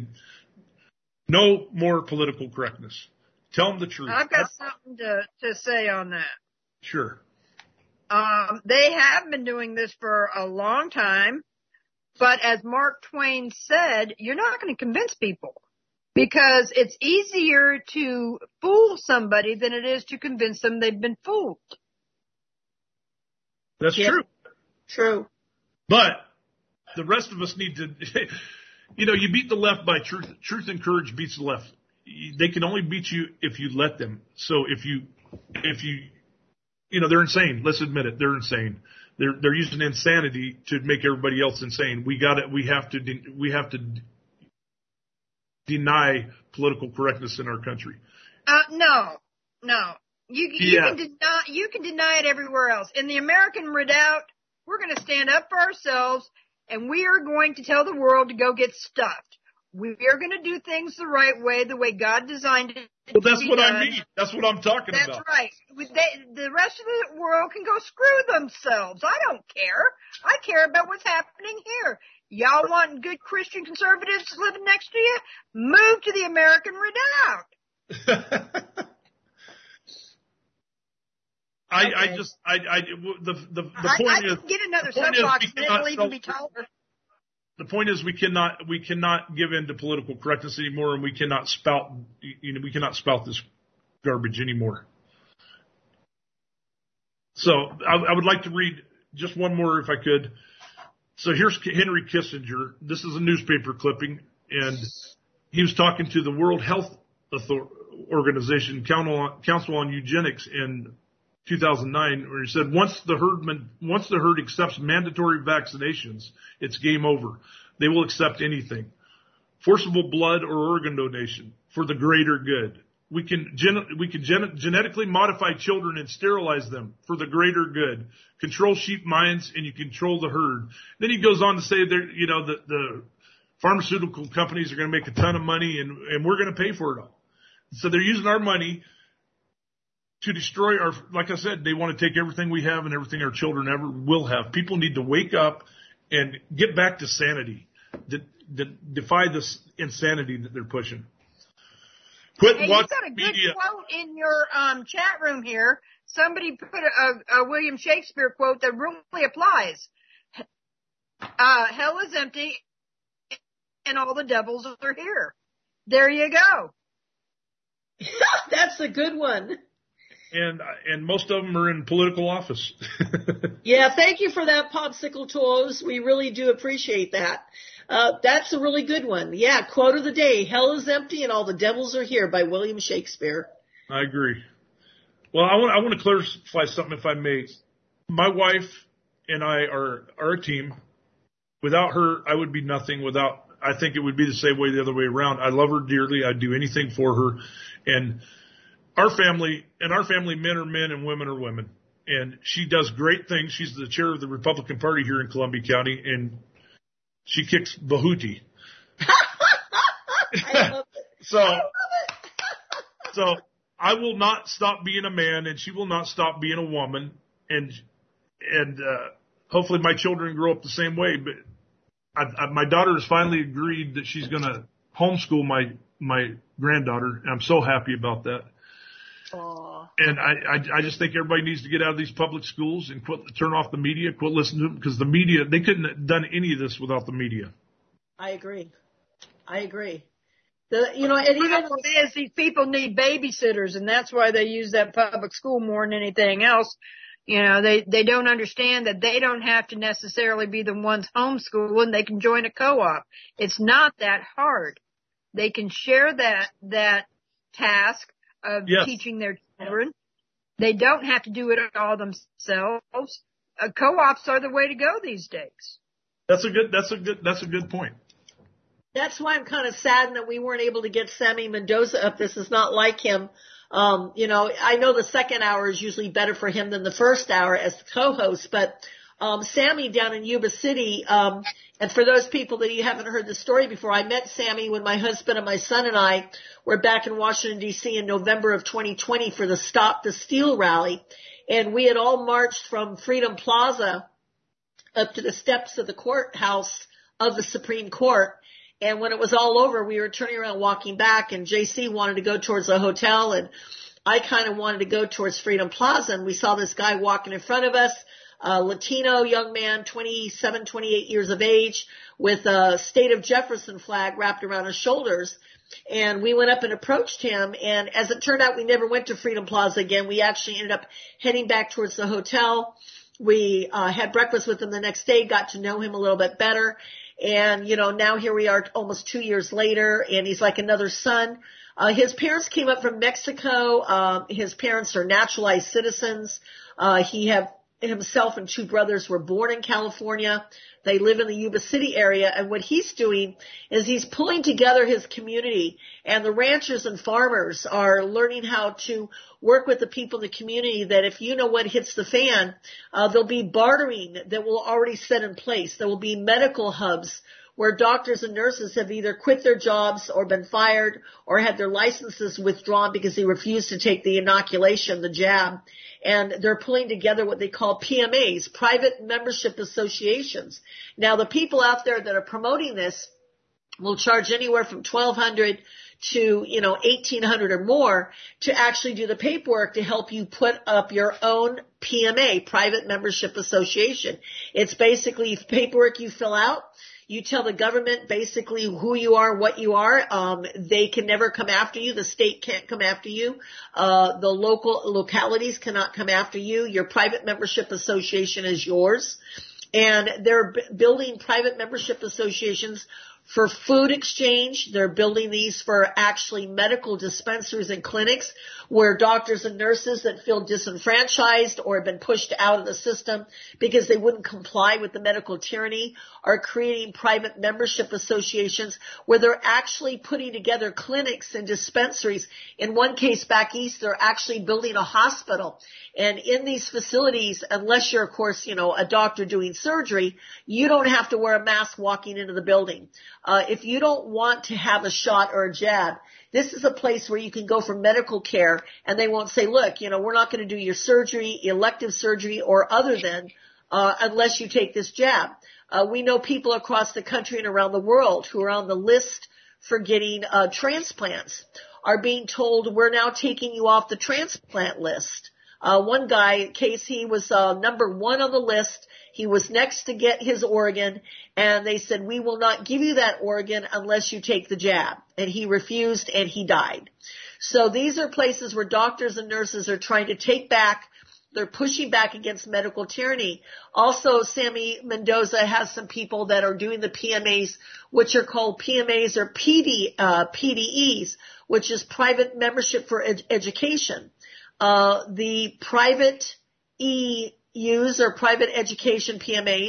no more political correctness. Tell them the truth. I've got something to to say on that. Sure. Um, they have been doing this for a long time, but as Mark Twain said, you're not going to convince people. Because it's easier to fool somebody than it is to convince them they've been fooled. That's yeah. true. True. But the rest of us need to, you know, you beat the left by truth. Truth and courage beats the left. They can only beat you if you let them. So if you, if you, you know, they're insane. Let's admit it. They're insane. They're, they're using insanity to make everybody else insane. We got it. We have to, we have to deny political correctness in our country. Uh, no, no. You, you yeah. can deny, you can deny it everywhere else. In the American Redoubt, we're going to stand up for ourselves, and we are going to tell the world to go get stuffed. We are going to do things the right way, the way God designed it. Well, that's what done. I mean. That's what I'm talking that's about. That's right. They, the rest of the world can go screw themselves. I don't care. I care about what's happening here. Y'all want good Christian conservatives living next to you? Move to the American Redoubt. I, okay. I just, I, I, the, the, the I, point I is, can get another soapbox and it'll even be taller. The point is, we cannot, we cannot give in to political correctness anymore, and we cannot spout, you know, we cannot spout this garbage anymore. So, I, I would like to read just one more, if I could. So here's Henry Kissinger. This is a newspaper clipping, and he was talking to the World Health Organization Council on Eugenics in two thousand nine, where he said, once the herd, once the herd accepts mandatory vaccinations, it's game over. They will accept anything. Forcible blood or organ donation for the greater good. We can gen- we can gen- genetically modify children and sterilize them for the greater good. Control sheep minds and you control the herd. Then he goes on to say that, you know, the, the pharmaceutical companies are going to make a ton of money and, and we're going to pay for it all. So they're using our money to destroy our, like I said, they want to take everything we have and everything our children ever will have. People need to wake up and get back to sanity, de- de- defy this insanity that they're pushing. Quit hey, watching you got a good media. quote in your um, chat room here. Somebody put a, a, a William Shakespeare quote that really applies. Uh, hell is empty and all the devils are here. There you go. That's a good one. And and most of them are in political office. Yeah, thank you for that, Popsicle Toes. We really do appreciate that. Uh, that's a really good one. Yeah, quote of the day, hell is empty and all the devils are here by William Shakespeare. I agree. Well, I want I want to clarify something, if I may. My wife and I are, are a team. Without her, I would be nothing. Without I think it would be the same way the other way around. I love her dearly. I'd do anything for her. And our family, and our family, men are men and women are women. And she does great things. She's the chair of the Republican Party here in Columbia County, and she kicks Bahuti. I love it. so, I love it. so I will not stop being a man, and she will not stop being a woman. And and uh, hopefully my children grow up the same way. But I, I, my daughter has finally agreed that she's going to homeschool my my granddaughter, and I'm so happy about that. Aww. And I, I I just think everybody needs to get out of these public schools and quit, turn off the media, quit listening to them, because the media, they couldn't have done any of this without the media. I agree. I agree. The, you know, and even Well, it is, these people need babysitters, and that's why they use that public school more than anything else. You know, they, they don't understand that they don't have to necessarily be the ones homeschooling. They can join a co-op. It's not that hard. They can share that, that task of yes. teaching their children. They don't have to do it all themselves. Uh, co-ops are the way to go these days. That's a good, that's a good, that's a good point. That's why I'm kind of saddened that we weren't able to get Sammy Mendoza up. This is not like him. Um, you know, I know the second hour is usually better for him than the first hour as the co-host, but um, Sammy down in Yuba City, um, and for those people that you haven't heard the story before, I met Sammy when my husband and my son and I were back in Washington, D C in November of twenty twenty for the Stop the Steal rally, and we had all marched from Freedom Plaza up to the steps of the courthouse of the Supreme Court. And when it was all over, we were turning around walking back, and J C wanted to go towards the hotel, and I kind of wanted to go towards Freedom Plaza, and we saw this guy walking in front of us, a Latino young man, twenty-seven, twenty-eight years of age, with a State of Jefferson flag wrapped around his shoulders. And we went up and approached him, and as it turned out, we never went to Freedom Plaza again. We actually ended up heading back towards the hotel. We uh, had breakfast with him the next day, got to know him a little bit better. And, you know, now here we are almost two years later, and he's like another son. Uh, his parents came up from Mexico. Um, his parents are naturalized citizens. Uh, he have himself and two brothers were born in California. They live in the Yuba City area, and what he's doing is he's pulling together his community, and the ranchers and farmers are learning how to work with the people in the community that if you know what hits the fan, uh, there'll be bartering that will already set in place. There will be medical hubs where doctors and nurses have either quit their jobs or been fired or had their licenses withdrawn because they refused to take the inoculation, the jab. And they're pulling together what they call P M As, private membership associations. Now, the people out there that are promoting this will charge anywhere from twelve hundred dollars to, you know, eighteen hundred dollars or more to actually do the paperwork to help you put up your own P M A, private membership association. It's basically paperwork you fill out. You tell the government basically who you are, what you are. Um, they can never come after you. The state can't come after you. Uh, the local localities cannot come after you. Your private membership association is yours. And they're b- building private membership associations for food exchange. They're building these for actually medical dispensaries and clinics where doctors and nurses that feel disenfranchised or have been pushed out of the system because they wouldn't comply with the medical tyranny are creating private membership associations where they're actually putting together clinics and dispensaries. In one case back east, they're actually building a hospital. And in these facilities, unless you're, of course, you know, a doctor doing surgery, you don't have to wear a mask walking into the building. Uh, if you don't want to have a shot or a jab, this is a place where you can go for medical care, and they won't say, look, you know, we're not going to do your surgery, elective surgery, or other than, uh, unless you take this jab. Uh, we know people across the country and around the world who are on the list for getting uh, transplants are being told, we're now taking you off the transplant list. Uh, one guy, Casey, was uh, number one on the list. He was next to get his organ, and they said, we will not give you that organ unless you take the jab. And he refused, and he died. So these are places where doctors and nurses are trying to take back. They're pushing back against medical tyranny. Also, Sammy Mendoza has some people that are doing the P M As, which are called P M As or P D, uh, P D Es, which is private membership for ed- education. Uh, the private E Us or private education P M As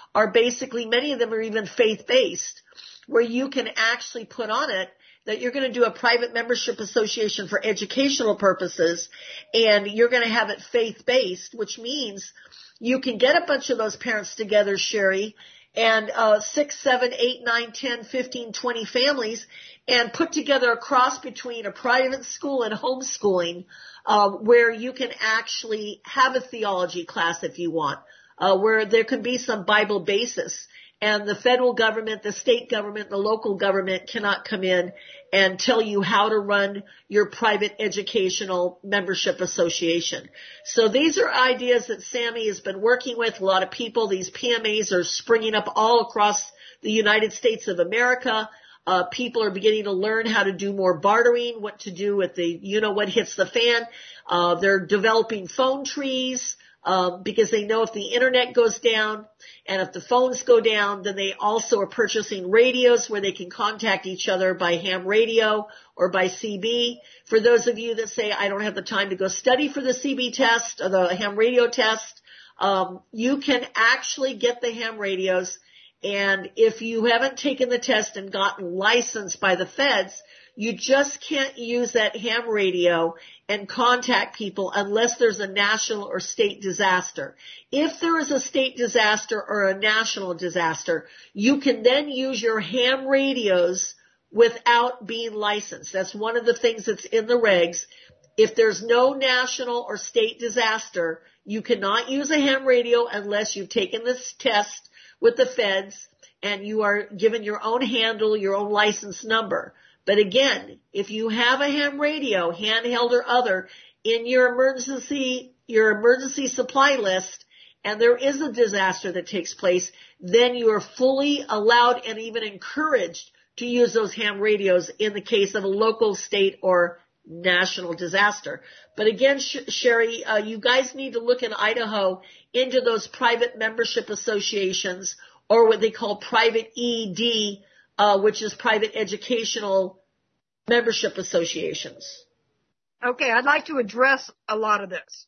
are basically, many of them are even faith-based, where you can actually put on it that you're going to do a private membership association for educational purposes, and you're going to have it faith-based, which means you can get a bunch of those parents together, Sherry, and uh, six, seven, eight, nine, ten, fifteen, twenty families, and put together a cross between a private school and homeschooling, uh, where you can actually have a theology class if you want, uh, where there can be some Bible basis. And the federal government, the state government, the local government cannot come in and tell you how to run your private educational membership association. So these are ideas that Sammy has been working with a lot of people. These P M As are springing up all across the United States of America. Uh, people are beginning to learn how to do more bartering, what to do with the, you know, what hits the fan. Uh, they're developing phone trees. Um, because they know if the internet goes down and if the phones go down, then they also are purchasing radios where they can contact each other by ham radio or by C B. For those of you that say, I don't have the time to go study for the C B test or the ham radio test, um, you can actually get the ham radios. And if you haven't taken the test and gotten licensed by the feds, you just can't use that ham radio and contact people unless there's a national or state disaster. If there is a state disaster or a national disaster, you can then use your ham radios without being licensed. That's one of the things that's in the regs. If there's no national or state disaster, you cannot use a ham radio unless you've taken this test with the feds and you are given your own handle, your own license number. But again, if you have a ham radio, handheld or other, in your emergency, your emergency supply list, and there is a disaster that takes place, then you are fully allowed and even encouraged to use those ham radios in the case of a local, state, or national disaster. But again, Sh- Sherry, uh, you guys need to look in Idaho into those private membership associations, or what they call private E D, uh, which is private educational membership associations. Okay, I'd like to address a lot of this.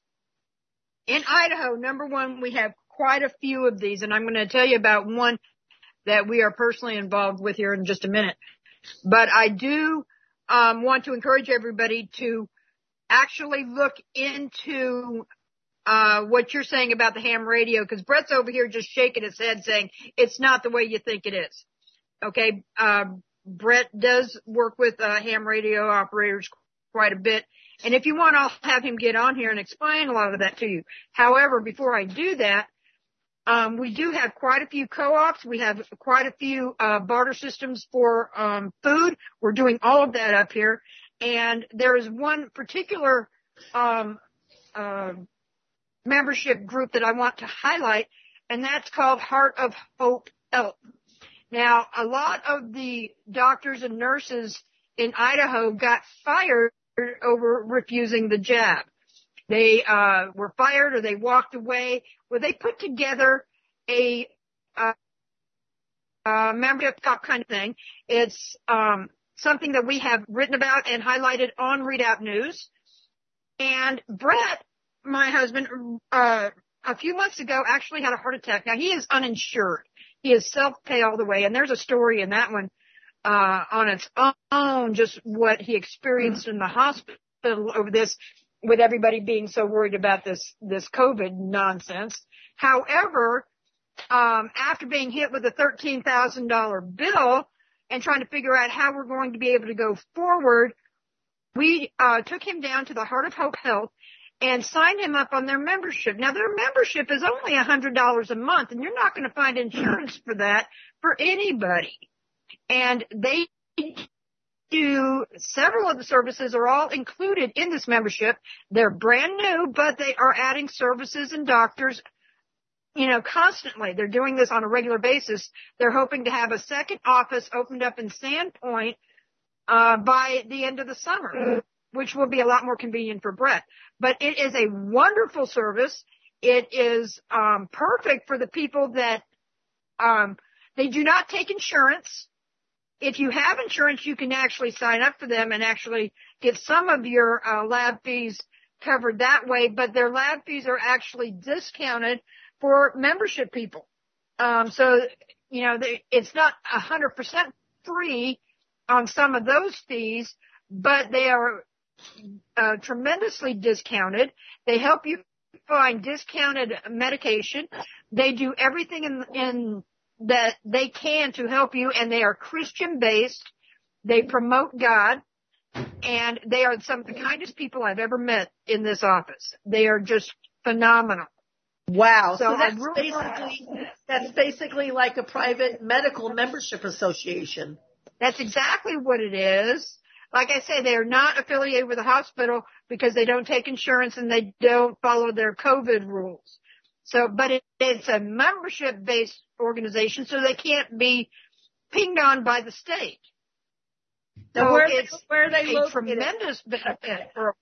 In Idaho, number one, we have quite a few of these, and I'm going to tell you about one that we are personally involved with here in just a minute. But I do um, want to encourage everybody to actually look into uh what you're saying about the ham radio, because Brett's over here just shaking his head saying it's not the way you think it is. Okay, uh, Brett does work with uh, ham radio operators quite a bit, and if you want, I'll have him get on here and explain a lot of that to you. However, before I do that, um, we do have quite a few co-ops. We have quite a few uh, barter systems for um, food. We're doing all of that up here, and there is one particular um, uh, membership group that I want to highlight, and that's called Heart of Hope Health. Now, a lot of the doctors and nurses in Idaho got fired over refusing the jab. They uh were fired or they walked away. Well, they put together a uh, uh membership kind of thing. It's um something that we have written about and highlighted on Readout News. And Brett, my husband, uh a few months ago actually had a heart attack. Now, he is uninsured. He is self-pay all the way, and there's a story in that one uh on its own, just what he experienced in the hospital over this, with everybody being so worried about this this COVID nonsense. However, um after being hit with a thirteen thousand dollars bill and trying to figure out how we're going to be able to go forward, we uh took him down to the Heart of Hope Health and signed him up on their membership. Now, their membership is only one hundred dollars a month, and you're not going to find insurance for that for anybody. And they do, several of the services are all included in this membership. They're brand new, but they are adding services and doctors, you know, constantly. They're doing this on a regular basis. They're hoping to have a second office opened up in Sandpoint uh by the end of the summer, which will be a lot more convenient for Brett. But it is a wonderful service. It is um perfect for the people that um they do not take insurance. If you have insurance, you can actually sign up for them and actually get some of your uh, lab fees covered that way, but their lab fees are actually discounted for membership people. Um, so, you know, they, it's not a hundred percent free on some of those fees, but they are uh, tremendously discounted. They help you find discounted medication. They do everything in, in that they can to help you, and they are Christian based. They promote God, and they are some of the kindest people I've ever met in this office. They are just phenomenal. Wow. So, So that's really basically, that's basically like a private medical membership association. That's exactly what it is. Like I say, they are not affiliated with a hospital because they don't take insurance and they don't follow their COVID rules. So, but it, it's a membership-based organization, so they can't be pinged on by the state. Now, So where, it's where are they a located? tremendous benefit. For,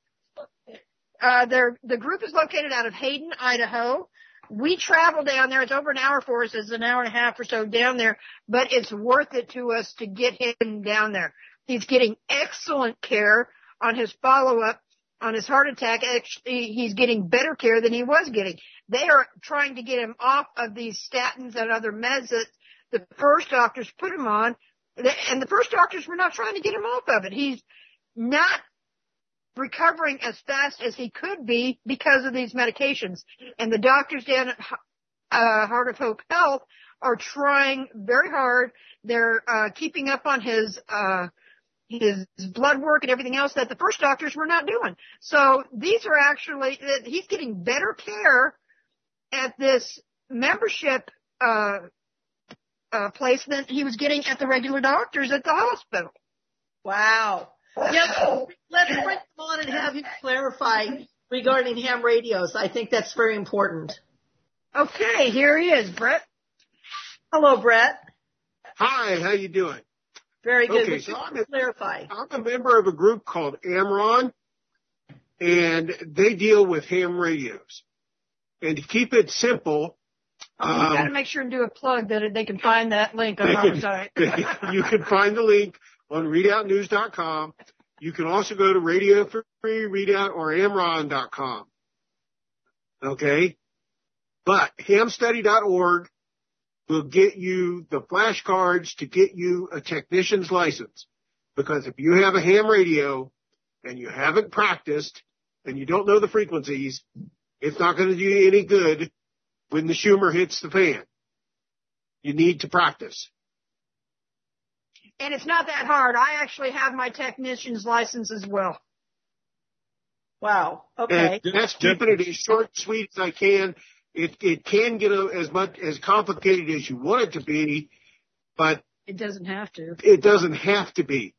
uh, they're, the group is located out of Hayden, Idaho. We travel down there. It's over an hour for us. It's an hour and a half or so down there, but it's worth it to us to get him down there. He's getting excellent care on his follow-up on his heart attack. Actually, he's getting better care than he was getting. They are trying to get him off of these statins and other meds that the first doctors put him on, and the first doctors were not trying to get him off of it. He's not recovering as fast as he could be because of these medications. And the doctors down at uh, Heart of Hope Health are trying very hard. They're uh, keeping up on his uh, his blood work and everything else that the first doctors were not doing. So these are actually, he's getting better care at this membership uh, uh, place than he was getting at the regular doctors at the hospital. Wow. Yeah, let's bring him on and have him clarify regarding ham radios. I think that's very important. Okay, here he is, Brett. Hello, Brett. Hi, how you doing? Very good. Okay, Would so you I'm a, clarify? I'm a member of a group called Amron, and they deal with ham radios. And to keep it simple, Um, you got to make sure and do a plug that they can find that link on our can, site. you can find the link on readout news dot com. You can also go to Radio Free Readout or amron dot com. Okay? But ham study dot org will get you the flashcards to get you a technician's license. Because if you have a ham radio and you haven't practiced and you don't know the frequencies, it's not going to do you any good when the Schumer hits the fan. You need to practice. And it's not that hard. I actually have my technician's license as well. Wow. Okay. And that's keeping it as short and sweet as I can. It it can get a, as much as complicated as you want it to be, but it doesn't have to. It doesn't have to be.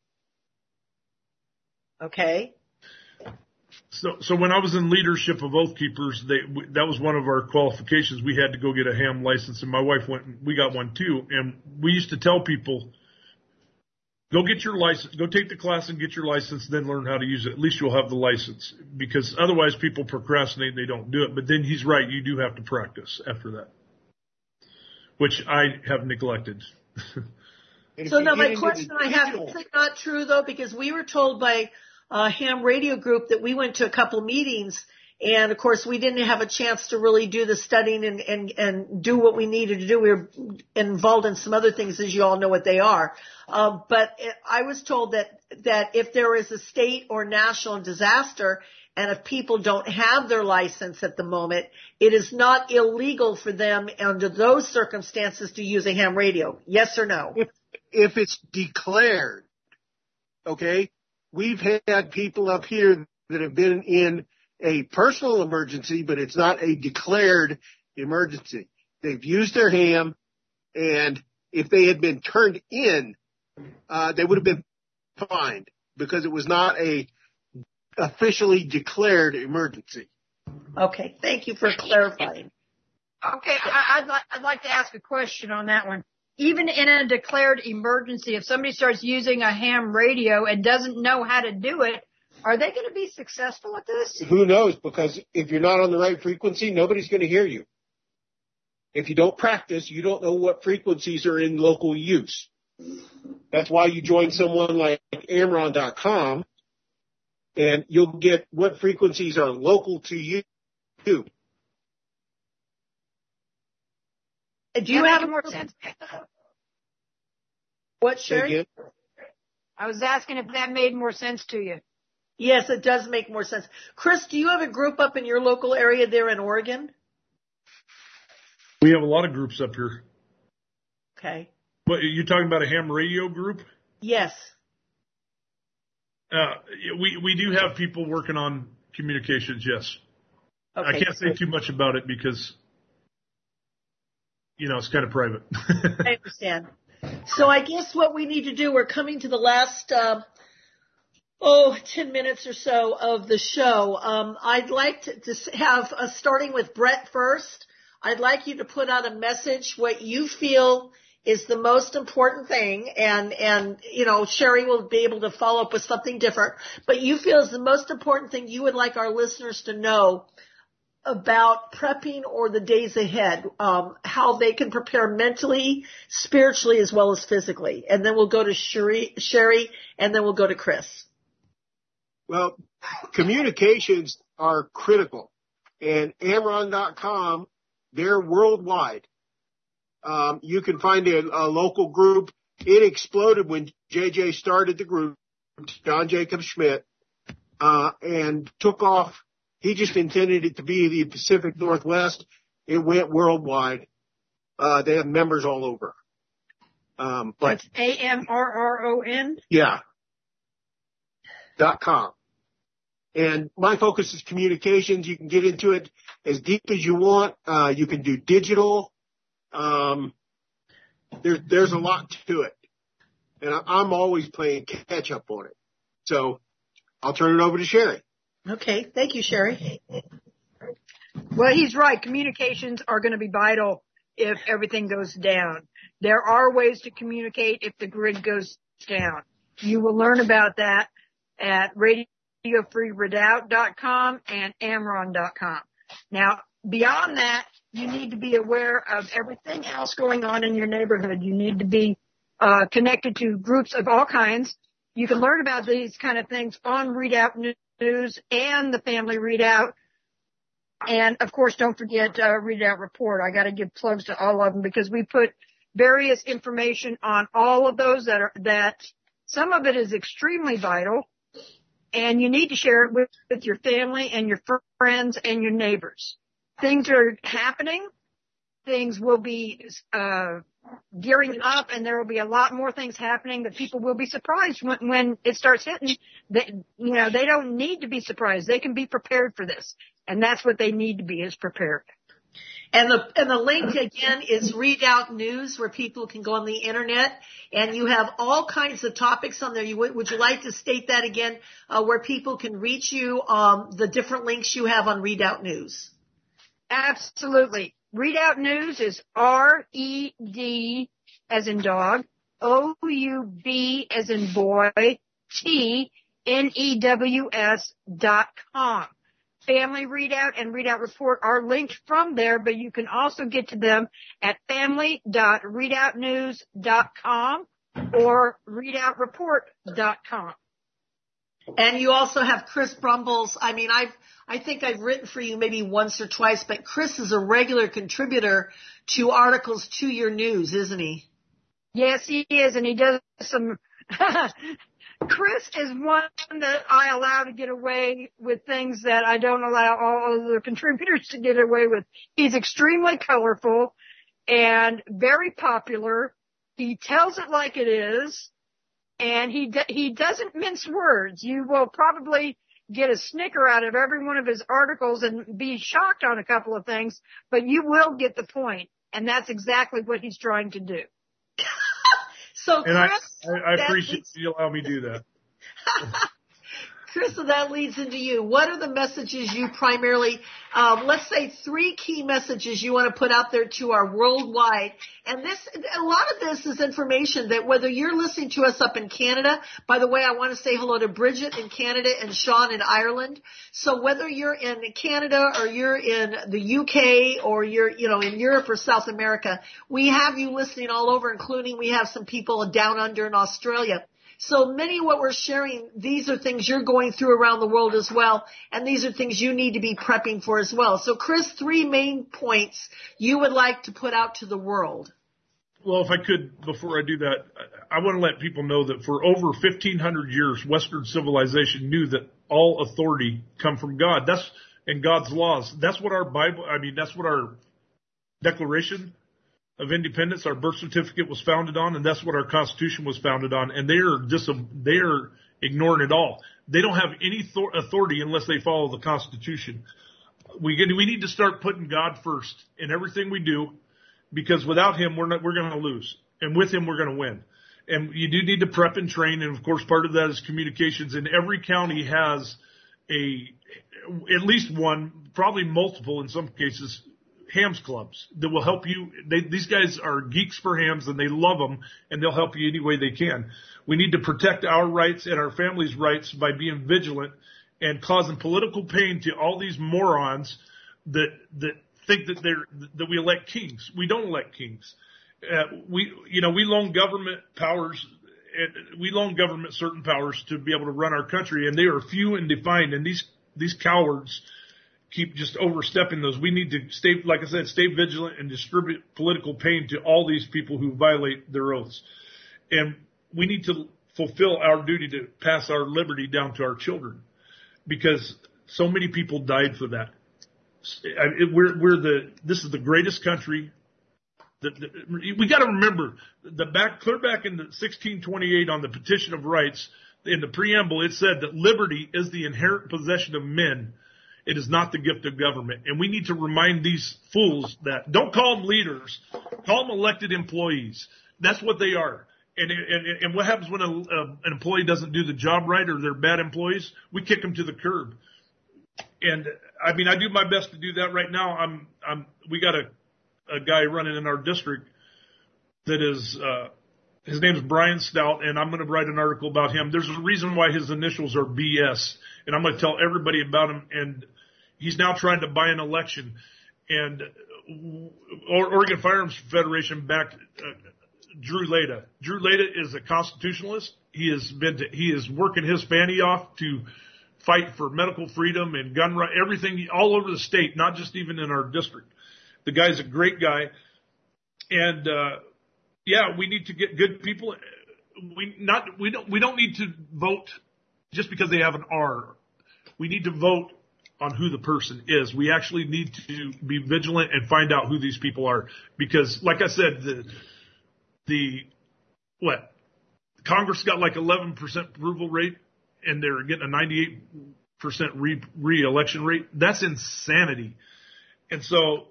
Okay. So, so when I was in leadership of Oath Keepers, they, that was one of our qualifications. We had to go get a ham license, and my wife went, and we got one too. And we used to tell people, go get your license, go take the class and get your license, then learn how to use it. At least you'll have the license, because otherwise people procrastinate and they don't do it. But then he's right, you do have to practice after that, which I have neglected. So now my question I have, is it not true though, because we were told by Uh, ham radio group that we went to a couple meetings, and of course we didn't have a chance to really do the studying and, and, and do what we needed to do. We were involved in some other things, as you all know what they are. Uh, but it, I was told that, that if there is a state or national disaster, and if people don't have their license at the moment, it is not illegal for them under those circumstances to use a ham radio. Yes or no? If, if it's declared, okay? We've had people up here that have been in a personal emergency, but it's not a declared emergency. They've used their ham, and if they had been turned in, uh, they would have been fined because it was not a officially declared emergency. Okay, thank you for clarifying. Okay, I, I'd, like, I'd like to ask a question on that one. Even in a declared emergency, if somebody starts using a ham radio and doesn't know how to do it, are they going to be successful at this? Who knows? Because if you're not on the right frequency, nobody's going to hear you. If you don't practice, you don't know what frequencies are in local use. That's why you join someone like amron dot com, and you'll get what frequencies are local to you. Do you that have more sense? What, Sherry? I was asking if that made more sense to you. Yes, it does make more sense. Chris, do you have a group up in your local area there in Oregon? We have a lot of groups up here. Okay. What, are you talking about a ham radio group? Yes. Uh, we, we do have people working on communications, yes. Okay. I can't say too much about it because, you know, it's kind of private. I understand. So I guess what we need to do, we're coming to the last, uh, oh, ten minutes or so of the show. Um, I'd like to, to have, uh, starting with Brett first, I'd like you to put out a message, what you feel is the most important thing, and, and, you know, Sherry will be able to follow up with something different, but you feel is the most important thing you would like our listeners to know about prepping or the days ahead, um, how they can prepare mentally, spiritually, as well as physically. And then we'll go to Sherry, Sherry and then we'll go to Chris. Well, communications are critical, and Amron dot com, they're worldwide. Um, you can find a, a local group. It exploded when J J started the group, John Jacob Schmidt, uh, and took off. He just intended it to be the Pacific Northwest. It went worldwide. Uh, they have members all over. Um, but That's A M R R O N? Yeah. Dot com. And my focus is communications. You can get into it as deep as you want. Uh, you can do digital. Um, there's, there's a lot to it. And I, I'm always playing catch up on it. So I'll turn it over to Sherry. Okay. Thank you, Sherry. Well, he's right. Communications are going to be vital if everything goes down. There are ways to communicate if the grid goes down. You will learn about that at radio free redoubt dot com and Amron dot com. Now, beyond that, you need to be aware of everything else going on in your neighborhood. You need to be uh, connected to groups of all kinds. You can learn about these kind of things on Redoubt News and the Family Redoubt. And, of course, don't forget uh, Redoubt Report. I got to give plugs to all of them because we put various information on all of those that are that some of it is extremely vital. And you need to share it with, with your family and your friends and your neighbors. Things are happening. Things will be uh gearing up, and there will be a lot more things happening that people will be surprised when, when it starts hitting. They, you know, they don't need to be surprised. They can be prepared for this. And that's what they need to be, is prepared. And the and the link again is Redoubt News, where people can go on the internet, and you have all kinds of topics on there. You would, would you like to state that again, uh, where people can reach you? Um, the different links you have on Redoubt News. Absolutely. Redoubt News is R E D as in dog, O U B as in boy, T N E W S dot com. Family Redoubt and Redoubt Report are linked from there, but you can also get to them at family dot redoubt news dot com or redoubt report dot com. And you also have Chris Brumbles. I mean, I've, I think I've written for you maybe once or twice, but Chris is a regular contributor to articles to your news, isn't he? Yes, he is, and he does some, Chris is one that I allow to get away with things that I don't allow all other contributors to get away with. He's extremely colorful and very popular. He tells it like it is, and he d- he doesn't mince words. You will probably get a snicker out of every one of his articles and be shocked on a couple of things, but you will get the point, and that's exactly what he's trying to do. So, and Chris, I, I, I appreciate you allow me to do that. Chris, so that leads into you. What are the messages you primarily, um, let's say three key messages you want to put out there to our worldwide? And this, a lot of this is information that whether you're listening to us up in Canada, by the way, I want to say hello to Bridget in Canada and Sean in Ireland. So whether you're in Canada or you're in the U K or you're, you know, in Europe or South America, we have you listening all over, including we have some people down under in Australia. So many of what we're sharing, these are things you're going through around the world as well, and these are things you need to be prepping for as well. So, Chris, three main points you would like to put out to the world. Well, if I could, before I do that, I want to let people know that for over fifteen hundred years, Western civilization knew that all authority come from God. That's and God's laws. That's what our Bible, I mean, that's what our Declaration of Independence, our birth certificate was founded on, and that's what our Constitution was founded on. And they are dis- they are ignoring it all. They don't have any th- authority unless they follow the Constitution. We get, we need to start putting God first in everything we do, because without Him, we're not, we're going to lose, and with Him, we're going to win. And you do need to prep and train, and of course, part of that is communications. And every county has a at least one, probably multiple in some cases, hams clubs that will help you. They, these guys are geeks for hams, and they love them, and they'll help you any way they can. We need to protect our rights and our families' rights by being vigilant and causing political pain to all these morons that that think that they're that we elect kings. We don't elect kings. Uh, we you know we loan government powers. And we loan government certain powers to be able to run our country, and they are few and defined. And these these cowards keep just overstepping those. We need to stay, like I said, stay vigilant and distribute political pain to all these people who violate their oaths. And we need to fulfill our duty to pass our liberty down to our children, because so many people died for that. We're, we're the, this is the greatest country. The, the, we got to remember the back, clear back in the sixteen twenty-eight on the Petition of Rights, in the preamble, it said that liberty is the inherent possession of men. It is not the gift of government. And we need to remind these fools that don't call them leaders, call them elected employees. That's what they are. And, and, and what happens when a, a, an employee doesn't do the job right, or they're bad employees? We kick them to the curb. And I mean, I do my best to do that right now. I'm, I'm, we got a, a guy running in our district that is, uh, his name is Brian Stout, and I'm going to write an article about him. There's a reason why his initials are B S, and I'm going to tell everybody about him. And he's now trying to buy an election. And Oregon Firearms Federation backed uh, Drew Leda. Drew Leda is a constitutionalist. He has been to, he is working his fanny off to fight for medical freedom and gun right, everything all over the state, not just even in our district. The guy's a great guy, and uh, yeah, we need to get good people. We not we don't we don't need to vote just because they have an R. We need to vote on who the person is. We actually need to be vigilant and find out who these people are, because, like I said, the the what Congress got like eleven percent approval rate, and they're getting a ninety-eight percent re re-election rate. That's insanity. And so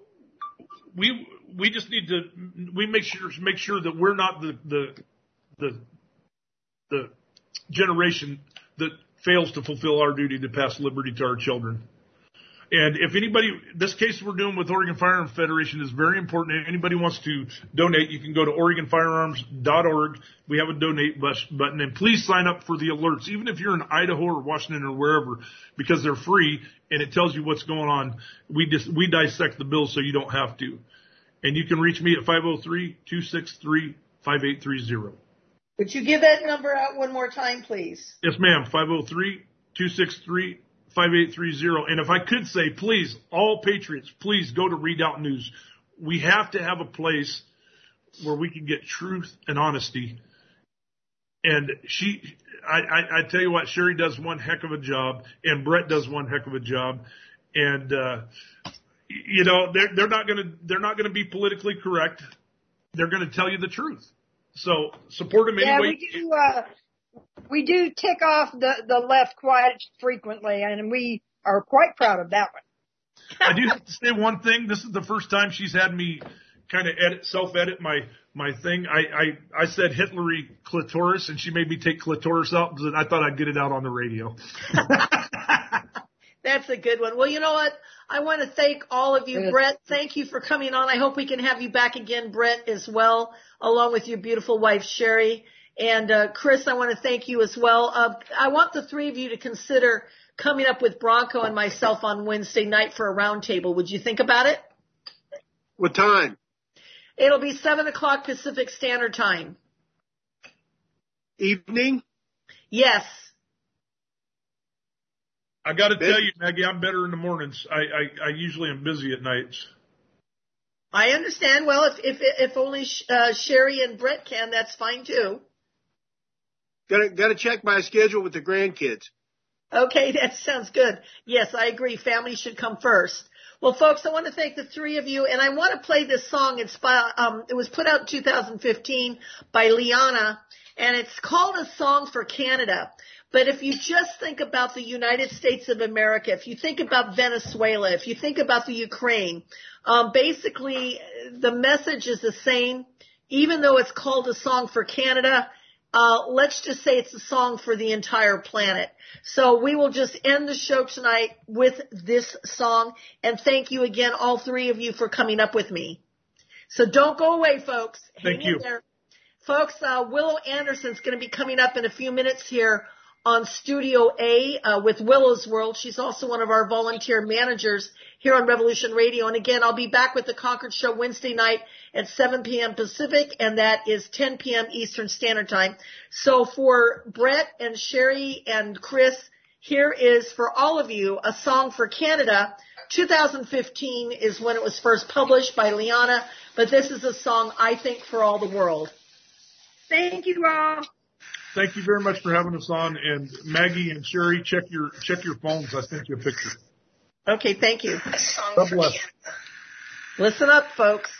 we we just need to we make sure make sure that we're not the the the the generation that fails to fulfill our duty to pass liberty to our children. And if anybody, this case we're doing with Oregon Firearms Federation is very important. If anybody wants to donate, you can go to Oregon Firearms dot org. We have a donate button, and please sign up for the alerts, even if you're in Idaho or Washington or wherever, because they're free and it tells you what's going on. We just, we dissect the bills so you don't have to. And you can reach me at five oh three, two six three, five eight three zero. Would you give that number out one more time, please? Yes, ma'am. five oh three, two six three, five eight three zero. And if I could say, please, all patriots, please go to Readout News. We have to have a place where we can get truth and honesty. And she, I, I, I tell you what, Sherry does one heck of a job, and Brett does one heck of a job. And, uh, you know, they're, they're not going to, they're not going to be politically correct. They're going to tell you the truth. So support them yeah, anyway. we do, uh, we do tick off the, the left quite frequently, and we are quite proud of that one. I do have to say one thing. This is the first time she's had me kind of edit, self-edit my, my thing. I, I, I said Hitlery clitoris, and she made me take clitoris out, because I thought I'd get it out on the radio. That's a good one. Well, you know what? I want to thank all of you. Brett, thank you for coming on. I hope we can have you back again, Brett, as well, along with your beautiful wife, Sherry. And uh, Chris, I want to thank you as well. Uh, I want the three of you to consider coming up with Bronco and myself on Wednesday night for a roundtable. Would you think about it? What time? It'll be seven o'clock Pacific Standard Time. Evening? Yes. I got to tell you, Maggie, I'm better in the mornings. I, I, I usually am busy at nights. I understand. Well, if if if only uh, Sherry and Brett can, that's fine too. Got to got to check my schedule with the grandkids. Okay, that sounds good. Yes, I agree. Family should come first. Well, folks, I want to thank the three of you, and I want to play this song. It's by, um, it was put out in two thousand fifteen by Liana, and it's called A Song for Canada. But if you just think about the United States of America, if you think about Venezuela, if you think about the Ukraine, um, basically the message is the same. Even though it's called A Song for Canada, uh, let's just say it's a song for the entire planet. So we will just end the show tonight with this song. And thank you again, all three of you, for coming up with me. So don't go away, folks. Thank Hang you. in there. Folks, uh, Willow Anderson's going to be coming up in a few minutes here on Studio A uh, with Willow's World. She's also one of our volunteer managers here on Revolution Radio. And again, I'll be back with the Concord Show Wednesday night at seven p.m. Pacific, and that is ten p.m. Eastern Standard Time. So for Brett and Sherry and Chris, here is for all of you A Song for Canada. two thousand fifteen is when it was first published by Liana, but this is a song, I think, for all the world. Thank you all. Thank you very much for having us on. And Maggie and Sherry, check your check your phones. I sent you a picture. Okay, thank you. God bless. Listen up, folks.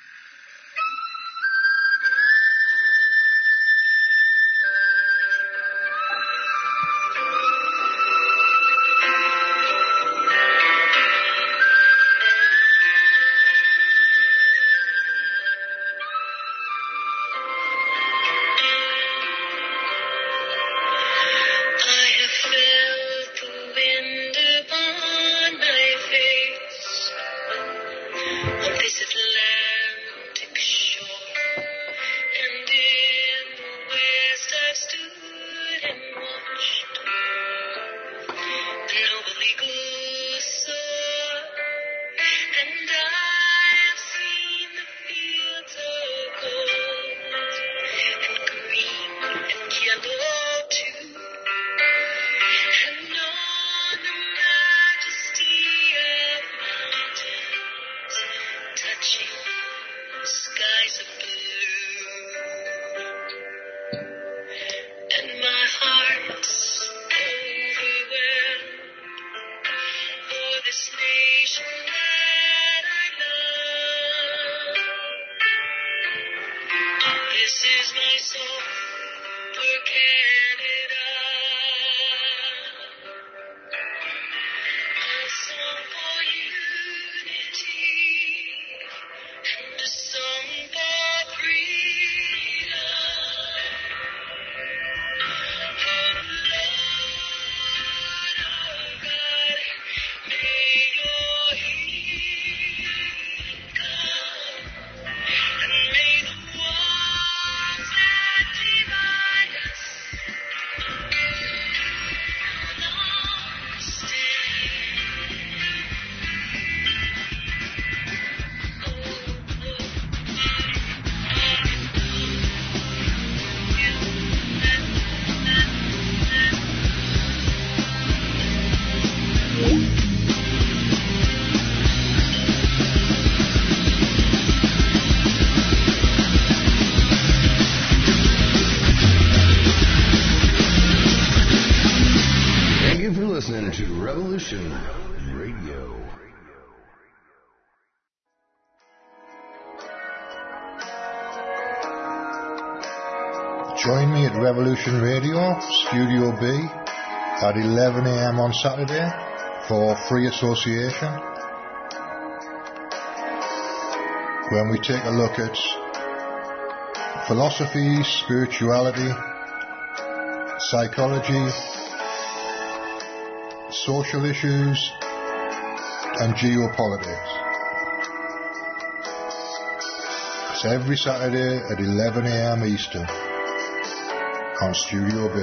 Join me at Revolution Radio, Studio B, at eleven a.m. on Saturday for Free Association, when we take a look at philosophy, spirituality, psychology, social issues, and geopolitics. It's every Saturday at eleven a.m. Eastern on Studio B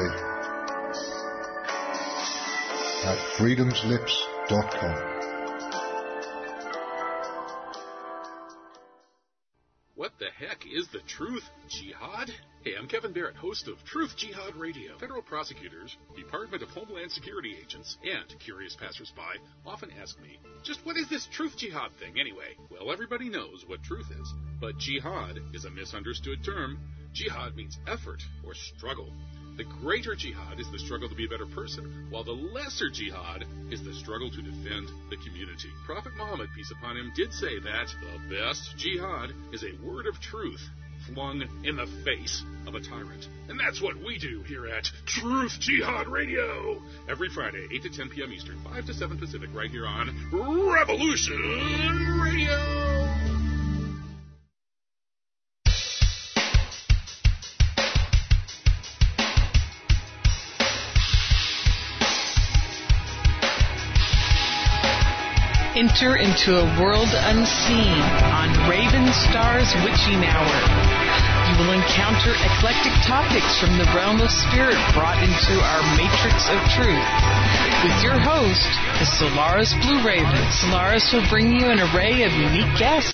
at freedoms lips dot com. What the heck is the truth jihad? Hey, I'm Kevin Barrett, host of Truth Jihad Radio. Federal prosecutors, Department of Homeland Security agents, and curious passersby often ask me, just what is this truth jihad thing anyway? Well, everybody knows what truth is, but jihad is a misunderstood term. Jihad means effort or struggle. The greater jihad is the struggle to be a better person, while the lesser jihad is the struggle to defend the community. Prophet Muhammad, peace upon him, did say that the best jihad is a word of truth flung in the face of a tyrant. And that's what we do here at Truth Jihad Radio. Every Friday, eight to ten p.m. Eastern, five to seven Pacific, right here on Revolution Radio. Enter into a world unseen on Raven Star's Witching Hour. You will encounter eclectic topics from the realm of spirit brought into our matrix of truth. With your host, the Solaris Blue Raven. Solaris will bring you an array of unique guests